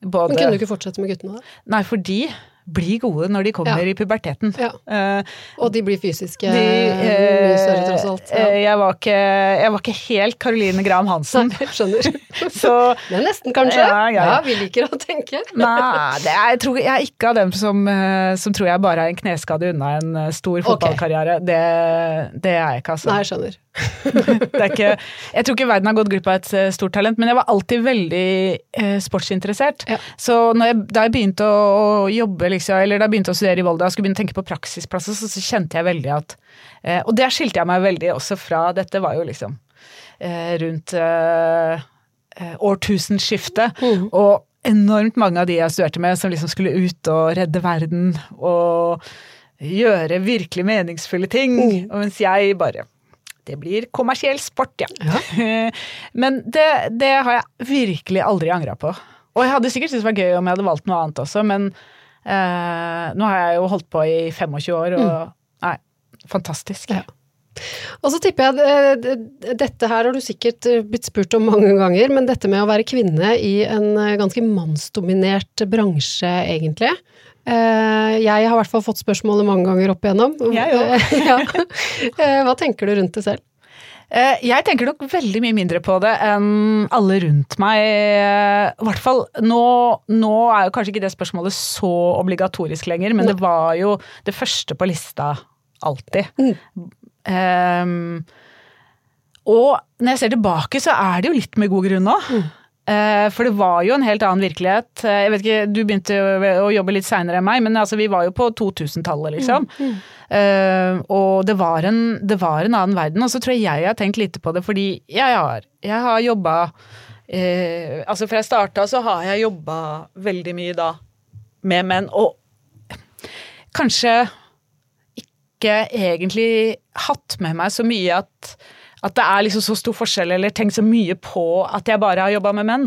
både... Men kunne du ikke fortsette med guttene da? Nei, for de blir gode når de kommer i puberteten. Ja. Og de blir fysiske mye større tross alt. Ja. Jeg var ikke helt Caroline Graham Hansen. Nei, skjønner. Så, men nesten kanskje. Ja, vi liker å tenke. Nei, jeg er ikke av dem som tror jeg bare er en kneskade unna en stor fotballkarriere. Det er jeg ikke, altså. Nei, jeg skjønner. Jeg tror ikke verden har gått glipp av et stort talent, men jeg var alltid veldig sportsinteressert. Ja. Så da jeg begynte å jobbe, liksom, eller da jeg begynte å studere i Volda, og skulle begynne å tenke på praksisplasser, så kjente jeg veldig at, og der skilte jeg meg veldig også fra, dette var jo liksom rundt årtusenskiftet, og enormt mange av de jeg studerte med som liksom skulle ut og redde verden, og gjøre virkelig meningsfulle ting, og mens jeg bare... Det blir kommersiell sport, ja. Men det har jeg virkelig aldri angret på. Og jeg hadde sikkert syntes det var gøy om jeg hadde valgt noe annet også, men nå har jeg jo holdt på i 25 år, og nei, fantastisk. Ja. Og så tipper jeg, dette her har du sikkert blitt spurt om mange ganger, men dette med å være kvinne i en ganske mannsdominert bransje egentlig, jeg har i hvert fall fått spørsmålet mange ganger opp igjennom. Ja. Hva tenker du rundt det selv? Jeg tenker nok veldig mye mindre på det enn alle rundt meg. I hvert fall, nå er jo kanskje ikke det spørsmålet så obligatorisk lenger, men det var jo det første på lista alltid. Og når jeg ser tilbake, så er det jo litt med god grunn nå. For det var jo en helt annen virkelighet. Jeg vet ikke, du begynte å jobbe litt senere enn meg, men altså, vi var jo på 2000-tallet, liksom. Og det var en annen verden, og så tror jeg har tenkt lite på det, fordi jeg har jobbet, altså fra jeg startet så har jeg jobbet veldig mye da med menn, og kanskje ikke egentlig hatt med meg så mye at det er liksom så stor forskjell, eller tenkt så mye på at jeg bare har jobbet med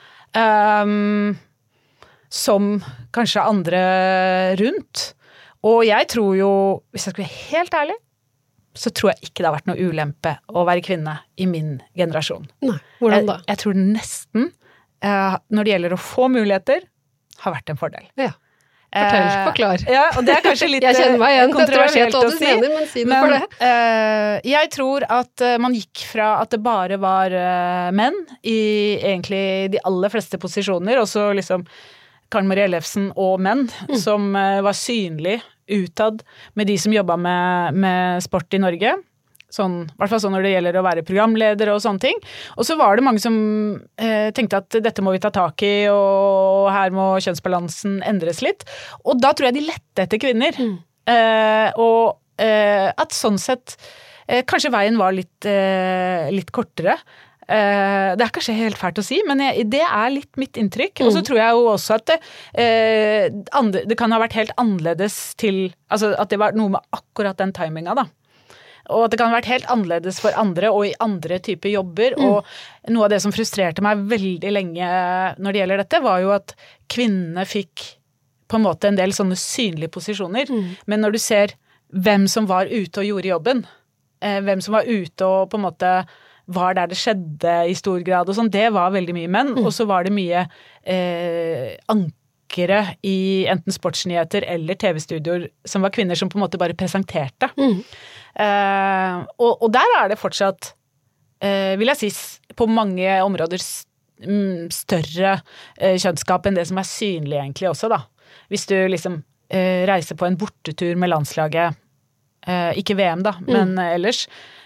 menn, som kanskje andre rundt. Og jeg tror jo, hvis jeg skal være helt ærlig, så tror jeg ikke det har vært noe ulempe å være kvinne i min generasjon. Nei, hvordan da? Jeg tror nesten, når det gjelder å få muligheter, har vært en fordel. Ja. Forklar. Ja, og det er kanskje litt jeg kjenner meg igjen, kontroversielt å si. Mener, men si det for det. Jeg tror at man gikk fra at det bare var menn i egentlig de aller fleste posisjoner, og så liksom Karen Marie Ellefsen og menn som var synlig utad med de som jobbet med sport i Norge. Sånn, i hvert fall sånn når det gjelder å være programleder og sånne ting. Og så var det mange som tenkte at dette må vi ta tak i, og her må kjønnsbalansen endres litt. Og da tror jeg de lette etter kvinner. Og at sånn sett, kanskje veien var litt kortere. Det er kanskje helt fælt å si, men det er litt mitt inntrykk. Og så tror jeg jo også at det kan ha vært helt annerledes altså at det var noe med akkurat den timinga da. Og at det kan ha vært helt annerledes for andre og i andre typer jobber, og noe av det som frustrerte meg veldig lenge når det gjelder dette, var jo at kvinnene fikk på en måte en del sånne synlige posisjoner, men når du ser hvem som var ute og gjorde jobben, hvem som var ute og på en måte var der det skjedde i stor grad og sånn, det var veldig mye menn, og så var det mye ankere i enten sportsnyheter eller TV-studioer som var kvinner som på en måte bare presenterte. Og der er det fortsatt, vil jeg si, på mange områder større kjønnsgap enn det som er synlig egentlig også da. Hvis du liksom reiser på en bortetur med landslaget, ikke VM da, men ellers,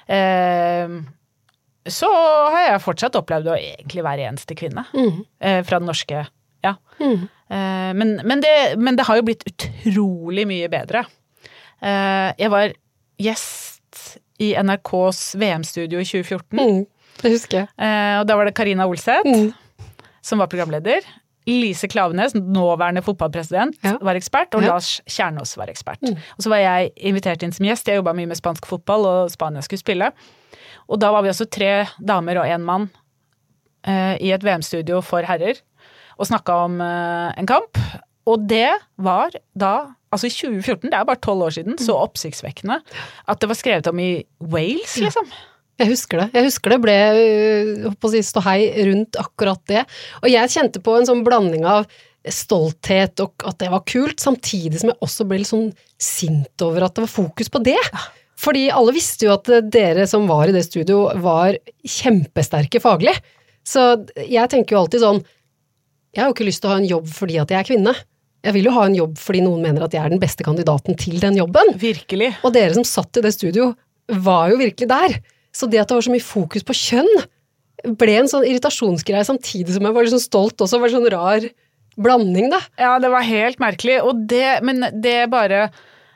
så har jeg fortsatt opplevd å egentlig være eneste kvinne fra den norske, ja. Men det har jo blitt utrolig mye bedre. Jeg var gjest i NRKs VM-studio i 2014. Det husker jeg. Og da var det Karina Olseth, som var programleder. Lise Klaveness, nåværende fotballpresident, var ekspert, og Lars Kjernås var ekspert. Og så var jeg invitert inn som gjest. Jeg jobbet mye med spansk fotball, og Spania skulle spille. Og da var vi også 3 damer og 1 mann i et VM-studio for herrer, og snakket om en kamp. Og det var da, altså i 2014, det er bare 12 år siden, så oppsiktsvekkende at det var skrevet om i Wales, liksom. Jeg husker det ble, på å si, ståhei rundt akkurat det. Og jeg kjente på en sånn blanding av stolthet og at det var kult, samtidig som jeg også ble litt sånn sint over at det var fokus på det. Fordi alle visste jo at dere som var i det studio var kjempesterke faglig. Så jeg tenker jo alltid sånn, jeg har jo ikke lyst til å ha en jobb fordi at jeg er kvinne. Jeg vil jo ha en jobb fordi noen mener at jeg er den beste kandidaten til den jobben. Virkelig. Og dere som satt i det studio var jo virkelig der. Så det at det var så mye fokus på kjønn, ble en sånn irritasjonsgreie, samtidig som jeg var litt sånn stolt også, var en sånn rar blanding da. Ja, det var helt merkelig, men det bare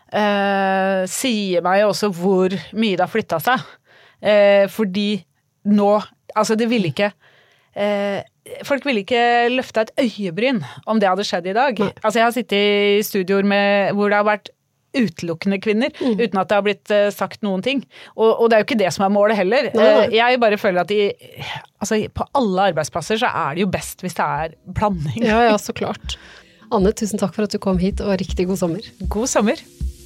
sier meg også hvor mye det har flyttet seg. Fordi nå, altså det ville ikke, folk ville ikke løfte et øyebryn om det hadde skjedd i dag. Nei. Altså jeg har sittet i studioer hvor det har vært utelukkende kvinner, uten at det har blitt sagt noen ting. Og det er jo ikke det som er målet heller. Jeg bare føler at på alle arbeidsplasser så er det jo best hvis det er blanding. Ja, så klart. Anne, tusen takk for at du kom hit, og riktig god sommer. God sommer.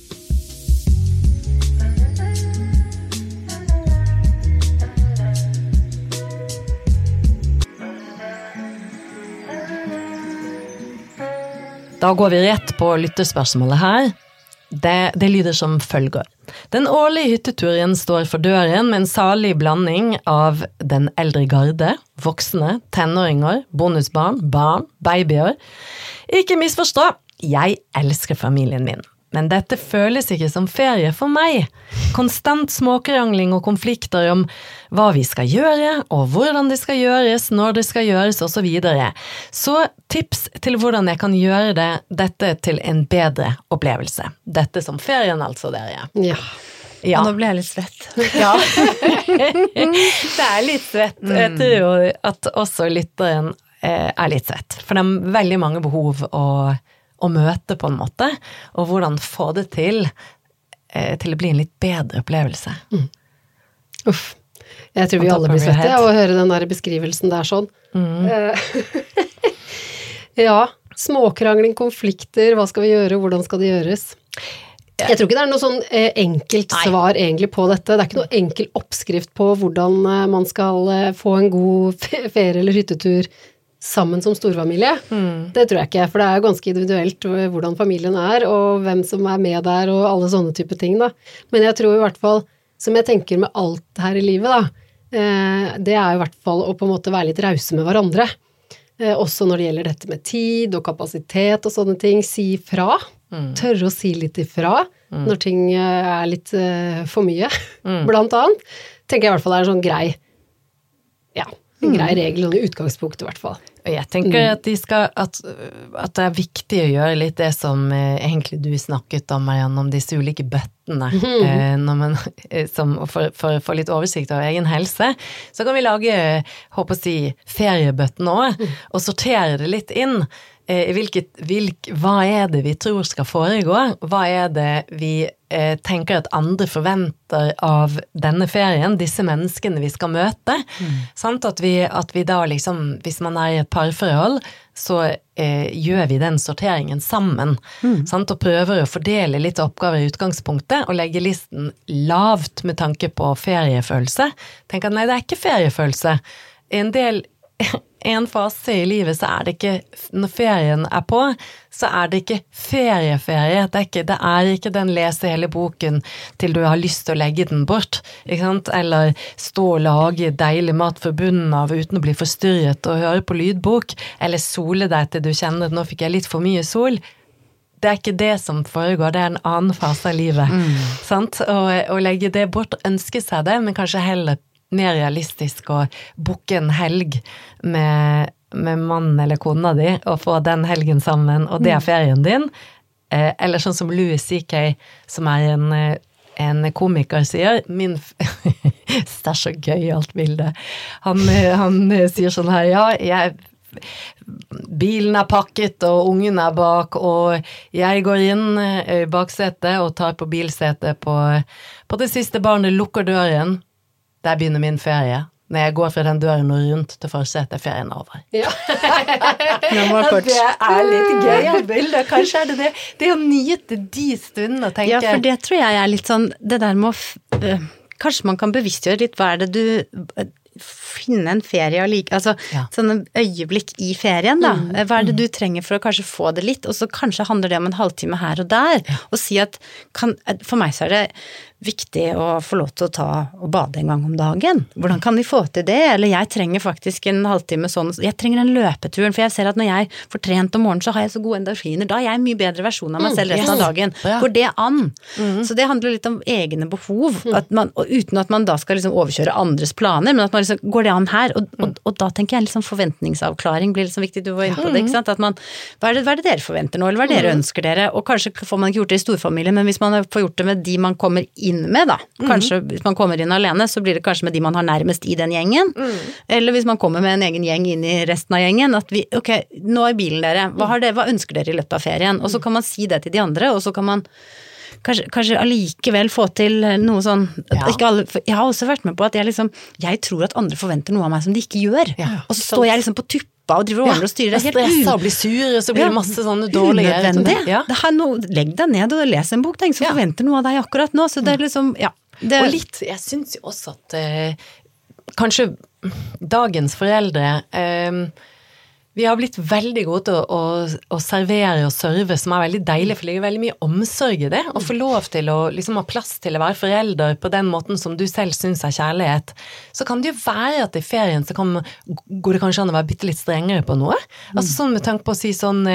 Da går vi rett på lytterspørsmålet her. Det lyder som følger. Den årlige hytteturen står for døren med en salig blanding av den eldre garde, voksne, tenåringer, bonusbarn, barn, babyer. Ikke misforstå, jeg elsker familien min. Men dette føles ikke som ferie for meg. Konstant småkrangling og konflikter om hva vi skal gjøre, og hvordan det skal gjøres, når det skal gjøres, og så videre. Så tips til hvordan jeg kan gjøre dette til en bedre opplevelse. Dette som ferien altså, dere. Ja. Og nå ble jeg litt svett. Ja. Det er litt svett. Jeg tror jo at også lytteren er litt svett. For det er veldig mange behov å møte på en måte, og hvordan få det til å bli en litt bedre opplevelse. Uff, jeg tror vi alle blir svette av å høre den der beskrivelsen der sånn. Ja, småkrangling, konflikter, hva skal vi gjøre, hvordan skal det gjøres? Jeg tror ikke det er noe sånn enkelt svar egentlig på dette. Det er ikke noe enkel oppskrift på hvordan man skal få en god ferie eller hyttetur sammen som storfamilie. Det tror jeg ikke, for det er jo ganske individuelt hvordan familien er, og hvem som er med der, og alle sånne type ting da. Men jeg tror i hvert fall, som jeg tenker med alt her i livet da, det er i hvert fall å på en måte være litt rause med hverandre. Også når det gjelder dette med tid og kapasitet og sånne ting. Si fra. Tørre å si litt ifra når ting er litt for mye, blant annet. Tenker jeg i hvert fall er en sånn grei, en grei regel, og utgangspunkt i hvert fall. Og jeg tenker at det er viktig å gjøre litt det som egentlig du snakket om, Marianne, om disse ulike bøttene, når man, for å få litt oversikt av egen helse, så kan vi lage, håper å si, feriebøtten også, og sortere det litt inn. Hva er det vi tror skal foregå? Hva er det vi tenker at andre forventer av denne ferien, disse menneskene vi skal møte? Sant? At vi da liksom, hvis man er i et parforhold, så gjør vi den sorteringen sammen. Sant? Og prøver å fordele litt oppgaver i utgangspunktet, og legge listen lavt med tanke på feriefølelse. Tenk at nei, det er ikke feriefølelse. En fase i livet så er det ikke, når ferien er på, så er det ikke ferieferie. Det er ikke den lese hele boken til du har lyst til å legge den bort, ikke sant? Eller stå og lage deilig mat for bunnen av uten å bli forstyrret og høre på lydbok, eller sole deg til du kjenner at nå fikk jeg litt for mye sol. Det er ikke det som foregår, det er en annen fase av livet. Sant? Og legge det bort, ønske seg det, men kanskje heller mer realistisk å booke en helg med mannen eller kona di, og få den helgen sammen, og det er ferien din. Eller sånn som Louis C.K., som er en komiker, sier, det er så gøy alt bildet. Han sier sånn her, bilen er pakket, og ungen er bak, og jeg går inn i baksetet og tar på bilsetet på det siste barnet, lukker døren. Der begynner min ferie. Når jeg går fra den døren og rundt til fortsetter ferien over. Ja. Det er litt gøy av bildet. Kanskje er det. Det er å nyte de stundene, tenker jeg. Ja, for det tror jeg er litt sånn, det der med å kanskje man kan bevisstgjøre litt, hva det du finne en ferie og altså sånne øyeblikk i ferien da, hva det du trenger for å kanskje få det litt, og så kanskje handler det om en halvtime her og der, og si at for meg så det viktig å få lov til å ta og bade en gang om dagen. Hvordan kan de få til det? Eller jeg trenger faktisk en halvtime sånn, jeg trenger en løpeturen, for jeg ser at når jeg får trent om morgenen, så har jeg så gode endorfiner, da er jeg en mye bedre versjon av meg selv resten av dagen. Går det an? Så det handler litt om egne behov, og uten at man da skal liksom overkjøre andres planer, men at man liksom, går det an her? Og da tenker jeg liksom forventningsavklaring blir liksom viktig, du var inne på det, ikke sant? At man, hva er det dere forventer nå, eller hva er det dere ønsker dere? Og kanskje får man ikke gjort det i storfamilien, men hvis man får gjort det med de man kommer inn med da, kanskje hvis man kommer inn alene, så blir det kanskje med de man har nærmest i den gjengen, eller hvis man kommer med en egen gjeng inn i resten av gjengen, at vi, ok, nå er bilen dere, hva ønsker dere i løpet av ferien? Og så kan man si det til de andre, og så kan man kanskje allikevel få til noe sånn, ikke alle, jeg har også vært med på at jeg tror at andre forventer noe av meg som de ikke gjør, og så står jeg liksom på tupp og driver og styrer det helt stresser og blir sur, så blir det masse sånne dårlige unødvendig. Det her legg deg ned og les en bok, tenk så forventer noe av deg akkurat nå, så det liksom, og litt, jeg synes jo også at kanskje dagens foreldre vi har blitt veldig gode til å servere og serve, som veldig deilig, for det ligger veldig mye omsorg i det, og få lov til å liksom ha plass til å være forelder på den måten som du selv synes kjærlighet. Så kan det jo være at i ferien så går det kanskje an å være bitte litt strengere på noe. Altså sånn med tanke på å si sånn,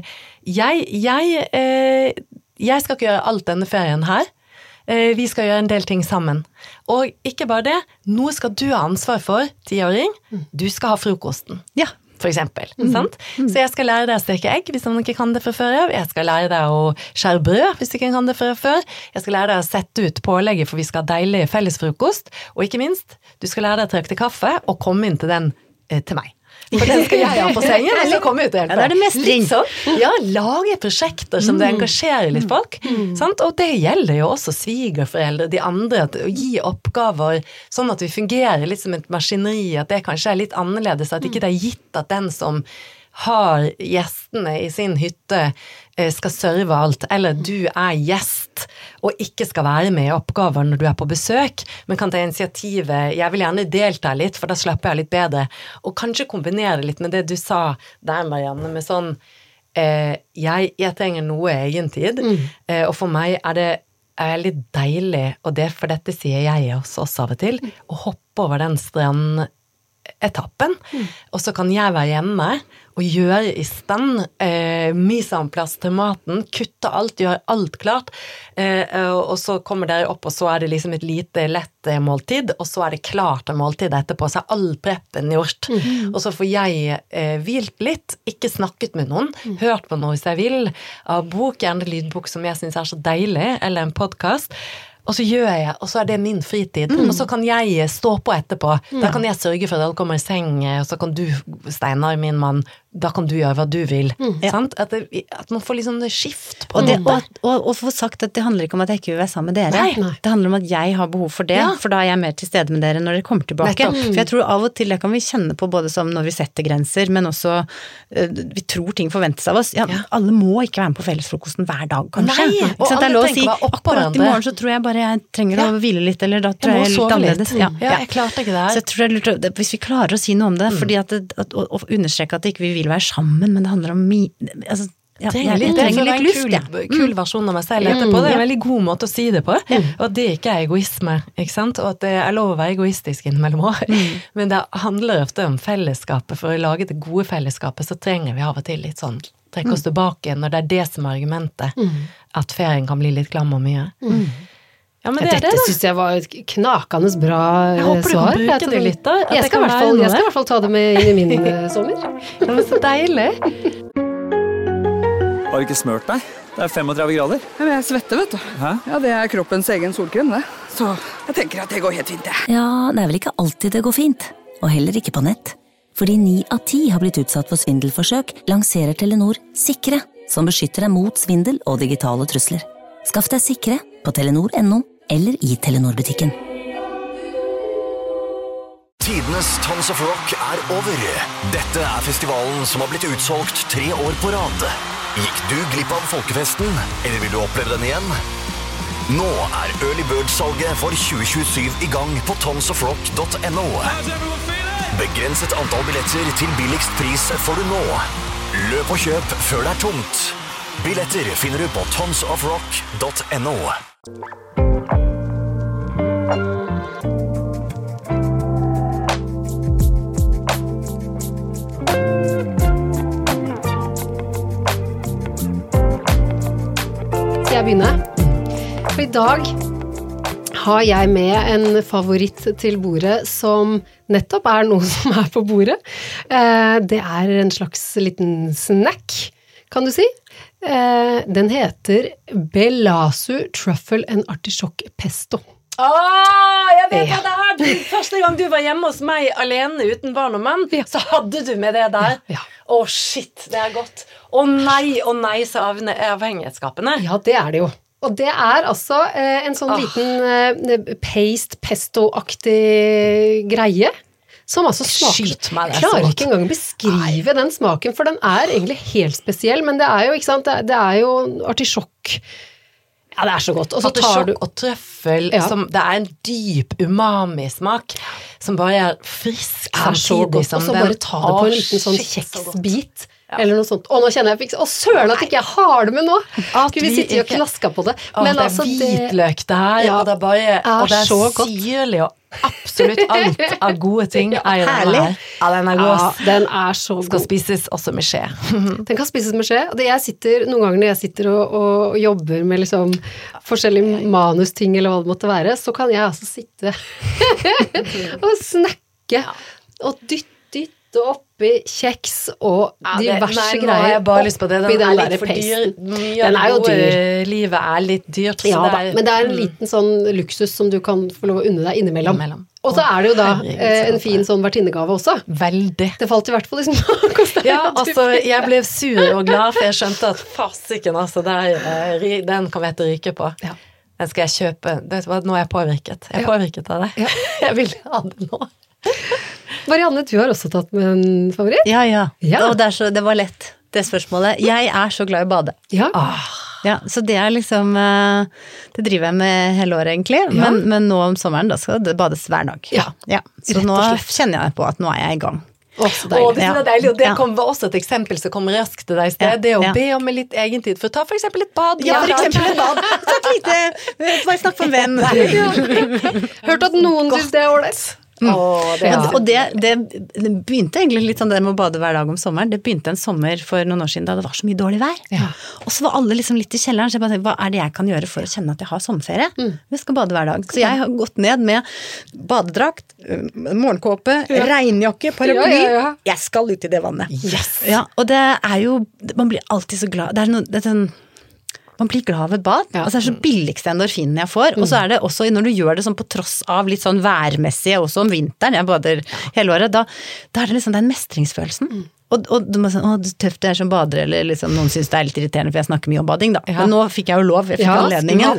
jeg skal ikke gjøre alt denne ferien her, vi skal gjøre en del ting sammen. Og ikke bare det, noe skal du ha ansvar for, 10-åring, du skal ha frokosten. Ja. For eksempel, sant? Så jeg skal lære deg å steke egg hvis man ikke kan det fra før av. Jeg skal lære deg å skjære brød hvis du ikke kan det fra før. Jeg skal lære deg å sette ut pålegget for vi skal ha deilig fellesfrokost. Og ikke minst, du skal lære deg å trekke kaffe og komme inn til den til meg. For den skal jeg ha på sengen, og så komme ut og hjelpe. Ja, det det mestring. Sånn. Lage prosjekter som det engasjerer litt folk. Sant? Og det gjelder jo også svigerforeldre, de andre, å gi oppgaver sånn at vi fungerer litt som et maskineri, at det kanskje litt annerledes, at ikke det gitt at den som har gjestene i sin hytte skal serve alt, eller du gjest og ikke skal være med i oppgaver når du på besøk, men kan ta initiativet, jeg vil gjerne delta litt, for da slapper jeg litt bedre, og kanskje kombinere litt med det du sa der, Marianne, med sånn, jeg trenger noe egentid, og for meg det litt deilig, og for dette sier jeg også av og til, å hoppe over den strandetappen, og så kan jeg være hjemme og gjøre i stand mise en plass til maten, kutte alt, gjøre alt klart, og så kommer dere opp, og så det liksom et lite lett måltid, og så det klart en måltid etterpå, så all preppen gjort. Og så får jeg hvilt litt, ikke snakket med noen, hørt på noe hvis jeg vil, av bok, gjerne lydbok som jeg synes så deilig, eller en podcast, og så gjør jeg, og så det min fritid, og så kan jeg stå på etterpå, da kan jeg sørge for at alle kommer i seng, og så kan du, Steinar, min mann, da kan du gjøre hva du vil, sant? At man får liksom skift på det. Og få sagt at det handler ikke om at jeg ikke vil være sammen med dere. Nei. Det handler om at jeg har behov for det, for da jeg mer til stede med dere når dere kommer tilbake. For jeg tror av og til det kan vi kjenne på både som når vi setter grenser, men også vi tror ting forventes av oss. Alle må ikke være med på fellesfrokosten hver dag, kanskje. Nei, og alle tenker å være oppå akkurat i morgen så tror jeg bare jeg trenger å hvile litt, eller da tror jeg litt annerledes. Jeg klarte ikke det her. Så jeg tror det lurt, hvis vi klarer å si noe om det, fordi å understreke at ikke vi vil være sammen, men det handler om jeg trenger litt luft, kul versjon av meg selv etterpå, det en veldig god måte å si det på, og det ikke egoisme, ikke sant? Og at det lov å være egoistisk innimellom også, men det handler ofte om fellesskapet, for å lage det gode fellesskapet, så trenger vi av og til litt sånn, trekke oss tilbake når det det som argumentet, at ferien kan bli litt klam og mye. Ja, men dette synes jeg var et knakende bra svar. Jeg håper du kan bruke det litt da. Jeg skal i hvert fall ta det med inn i min sommer. Det var så deilig. Har du ikke smørt deg? Det 35 grader. Ja, men jeg svetter, vet du. Hæ? Ja, det kroppens egen solkrem, det. Så jeg tenker at det går helt fint, det. Ja, det vel ikke alltid det går fint. Og heller ikke på nett. Fordi 9 av 10 har blitt utsatt for svindelforsøk, lanserer Telenor Sikre, som beskytter deg mot svindel og digitale trusler. Skaff deg Sikre på telenor.no eller i Telenor-butikken. Tidenes Tons of Rock over. Dette festivalen som har blitt utsolgt 3 år på rad. Gikk du glipp av folkefesten, eller vil du oppleve den igjen? Nå Early Bird-salget for 2027 I gang på tonsofrock.no. Begrenset antall billetter til billigst pris får du nå. Løp og kjøp før det tomt. Billetter finner du på tonsofrock.no. Skal jeg begynne? For I dag har jeg med en favoritt til bordet som nettopp noe som på bordet. Det en slags liten snack, kan du si. Den heter Belasu Truffle and Artichoke Pesto. Jeg vet hva det Første gang du var hjemme hos meg alene uten barn og mann, så hadde du med det der. Shit, det godt. Å nei, så avhengighetsskapende. Ja, det det jo. Og det altså en sånn liten pesto-aktig greie, som altså smaker. Jeg klarer ikke engang å beskrive den smaken, for den egentlig helt spesiell, men det jo, ikke sant, det jo artisjokk. Ja, det så godt. Og så tar du og trøffel, som, det en dyp umami-smak, som bare frisk samtidig som den. Og så bare ta det på en liten sånn kjeksbit, eller noe sånt. Og nå kjenner jeg søren at ikke jeg har det med nå. Skulle vi sitte og knaske på det. Men det altså, hvitløk der, og det bare, og det så godt. Syrlig, og absolutt alt av gode ting Herlig. Ja, den god. Ja, den så god. Skal spises også med skje. Den kan spises med skje. Noen ganger når jeg sitter og jobber med liksom forskjellige manusting eller hva det måtte være, så kan jeg altså sitte og snakke og dytte oppi kjeks og diverse greier. Nå jeg bare lyst på det. Den litt for dyr. Den jo dyr. Livet litt dyrt. Ja, men det en liten sånn luksus som du kan få lov å unne deg innimellom. Og så det jo da en fin sånn vertinnegave også. Veldig. Det falt I hvert fall liksom smak. Ja, altså, jeg ble sur og glad, for jeg skjønte at fasiken, altså, den kan vi hette ryke på. Ja. Den skal jeg kjøpe. Nå jeg påvirket. Jeg påvirket av det. Ja. Jeg vil ha det nå. Marianne, du har også tatt med en favoritt? Ja. Og det var lett, det spørsmålet. Jeg så glad I bade. Ja. Ja, så det liksom, det driver jeg med hele året egentlig, men nå om sommeren, da skal det bades hver dag. Ja. Så nå kjenner jeg på at nå jeg I gang. Så deilig. Det deilig, og det var også et eksempel som kommer raskt til deg I sted, det å be om litt egentid, for å ta for eksempel litt bad. Ja, for eksempel et bad. Så et lite, bare snakk for en venn. Hørt at noen synes det ålreit. Og det begynte egentlig litt sånn det med å bade hver dag om sommeren. Det begynte en sommer for noen år siden da det var så mye dårlig vær. Og så var alle liksom litt I kjelleren, så jeg bare tenkte, hva det jeg kan gjøre for å kjenne at jeg har sommerferie? Jeg skal bade hver dag. Så jeg har gått ned med badedrakt, morgenkåpe, regnjakke, paraply. Jeg skal ut I det vannet. Yes! Ja, og det jo, man blir alltid så glad. Det sånn man blir glad av et bad, og så det så billigste endorfinen jeg får, og så det også, når du gjør det sånn på tross av litt sånn værmessig, også om vinteren, jeg bader hele året, da det liksom den mestringsfølelsen. Og du må sånn, det tøft det som bader, eller liksom, noen synes det litt irriterende, for jeg snakker mye om bading da. Men nå fikk jeg jo lov, jeg fikk anledningen.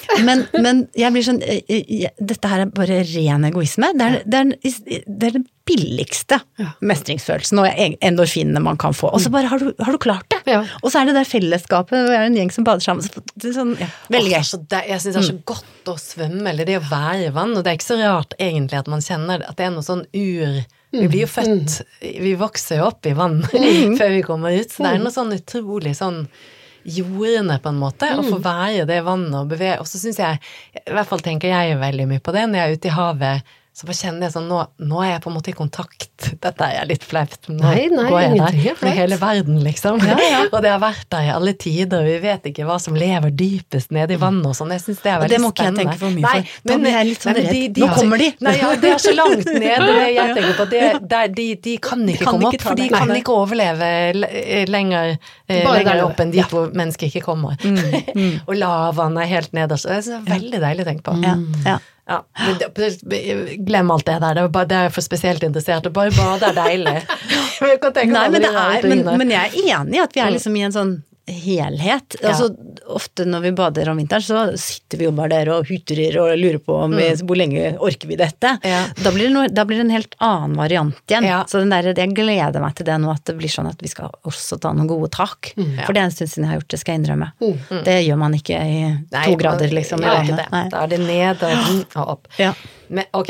Men jeg blir sånn, dette her bare ren egoisme. Det det billigste mestringsfølelsen, og endorfinene man kan få. Og så bare, har du klart det? Og så det der fellesskapet, og jeg en gjeng som bader sammen. Det sånn, veldig gøy. Jeg synes det så godt å svømme, eller det å være I vann, og det ikke så rart egentlig at man kjenner at det noe sånn vi blir jo født, vi vokser jo opp I vann før vi kommer ut, så det noe sånn utrolig sånn jordene på en måte, å få være det vannet og bevege, og så synes jeg, I hvert fall tenker jeg veldig mye på det, når jeg ute I havet, så bare kjenner jeg sånn, nå jeg på en måte I kontakt, dette litt flaut, nå går jeg der med hele verden liksom, og det har vært der I alle tider, vi vet ikke hva som lever dypest nede I vannet og sånn, jeg synes det veldig spennende. Det må ikke jeg tenke for mye for, da blir jeg litt sånn redd, nå kommer de! Nei, det så langt nede, det jeg tenker på, de kan ikke komme opp, for de kan ikke overleve lenger opp enn dit hvor mennesker ikke kommer, og lavaen helt nederst, det synes jeg veldig deilig å tenke på. Ja, glem alt det der, det for spesielt interessert, og bare bade deilig. Nei, men jeg enig I at vi liksom I en sånn helhet. Altså, ofte når vi bader om vinteren, så sitter vi jo bare der og hutrer og lurer på om hvor lenge orker vi dette. Da blir det en helt annen variant igjen. Så jeg gleder meg til det nå, at det blir sånn at vi skal også ta noen gode tak. For det en stund siden jeg har gjort det, skal jeg innrømme. Det gjør man ikke i 2 grader, liksom. Da det ned og opp. Men ok,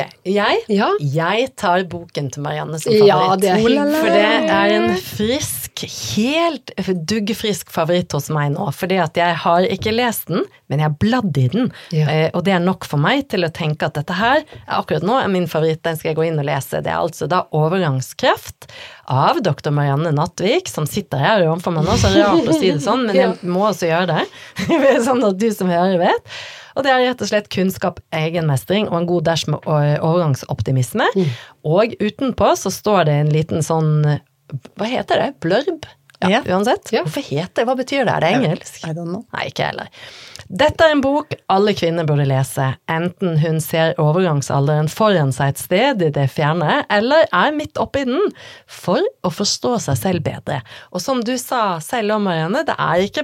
jeg tar boken til Marianne som favoritt. For det en frisk, helt duggfrisk favoritt hos meg nå. Fordi at jeg har ikke lest den, men jeg bladd i den. Og det nok for meg til å tenke at dette her, akkurat nå min favoritt, den skal jeg gå inn og lese. Det altså da Overgangskraft av Dr. Marianne Nattvik, som sitter her overfor meg nå, så rart å si det sånn, men jeg må også gjøre det. Sånn at du som hører vet. Og det rett og slett kunnskap, egenmestring og en god dash med overgangsoptimisme. Og utenpå så står det en liten sånn, hva heter det? Blurb? Uansett. Hvorfor heter det? Hva betyr det? Det engelsk? I don't know. Nei, ikke heller. Dette en bok alle kvinner burde lese, enten hun ser overgangsalderen foran seg et sted i det fjerne, eller midt oppe i den, for å forstå seg selv bedre. Og som du sa selv om, Marianne, det ikke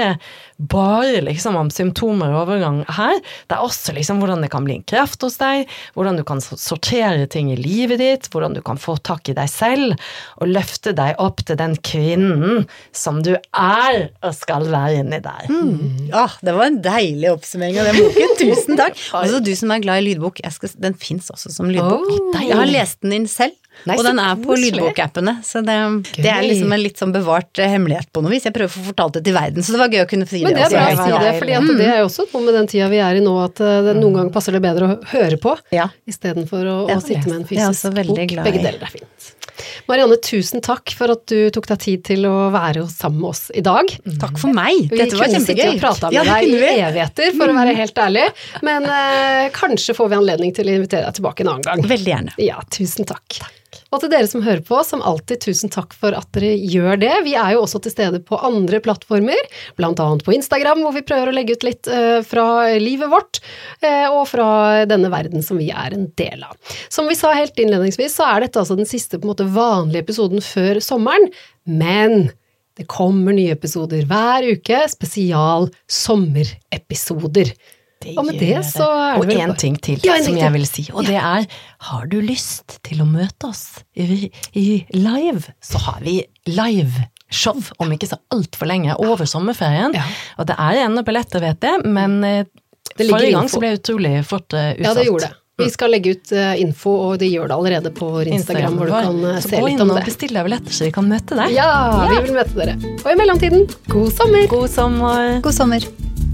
bare liksom om symptomer og overgang her, det også liksom hvordan det kan bli en kraft hos deg, hvordan du kan sortere ting i livet ditt, hvordan du kan få tak i deg selv, og løfte deg opp til den kvinnen som du og skal være inni der. Det var en deilig oppsummering av den boken, tusen takk. Altså du som glad i lydbok, den finnes også som lydbok. Jeg har lest den inn selv, og den på lydbokappene, så det liksom en litt sånn bevart hemmelighet på noe vis. Jeg prøver å få fortalt det til verden, så det var gøy å kunne si det. Men det bra å si det, fordi at det jo også noe med den tida vi i nå, at det noen ganger passer det bedre å høre på, i stedet for å sitte med en fysisk bok. Begge deler fint. Marianne, tusen takk for at du tok deg tid til å være sammen med oss i dag. Takk for meg, dette var kjempegøy. Vi kunne sitte og prate med deg i evigheter, for å være helt ærlig, men kanskje får vi anledning til å invitere deg tilbake en annen gang. Veldig gjerne. Ja, tusen takk. Og til dere som hører på, som alltid, tusen takk for at dere gjør det. Vi jo også til stede på andre plattformer, blant annet på Instagram, hvor vi prøver å legge ut litt fra livet vårt, og fra denne verden som vi en del av. Som vi sa helt innledningsvis, så dette altså den siste på en måte vanlige episoden før sommeren, men det kommer nye episoder hver uke, spesial sommerepisoder. Og med det så og en ting til som jeg vil si, og det har du lyst til å møte oss i live, så har vi live show om ikke så alt for lenge over sommerferien, og det ennå billetter, vet jeg, men forrige gang så ble det utrolig fort utsatt. Ja, det gjorde det. Vi skal legge ut info, og de gjør det allerede på vår Instagram, hvor du kan se litt om det. Så bestiller jeg billetter, så vi kan møte deg. Ja, vi vil møte dere. Og i mellomtiden, god sommer! God sommer! God sommer!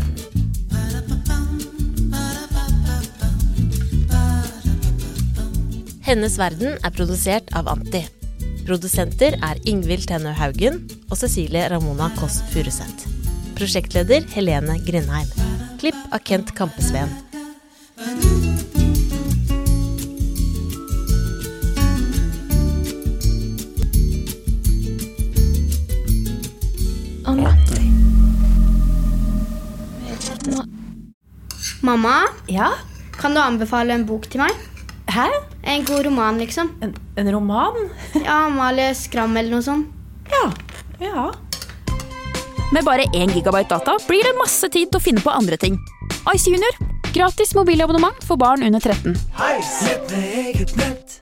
Hennes verden produsert av Anti. Produsenter Ingvild Tenø Haugen og Cecilie Ramona Koss Furuseth. Prosjektleder Helene Grindheim. Klipp av Kent Kampesveen. Anti. Mamma? Ja? Kan du anbefale en bok til meg? Hæ? En god roman, liksom. En roman? Ja, Amalie Skram eller noe sånt. Ja. Med bare 1 gigabyte data blir det masse tid til å finne på andre ting. Ice Junior, gratis mobilabonnement for barn under 13. Hei, nett med eget nett.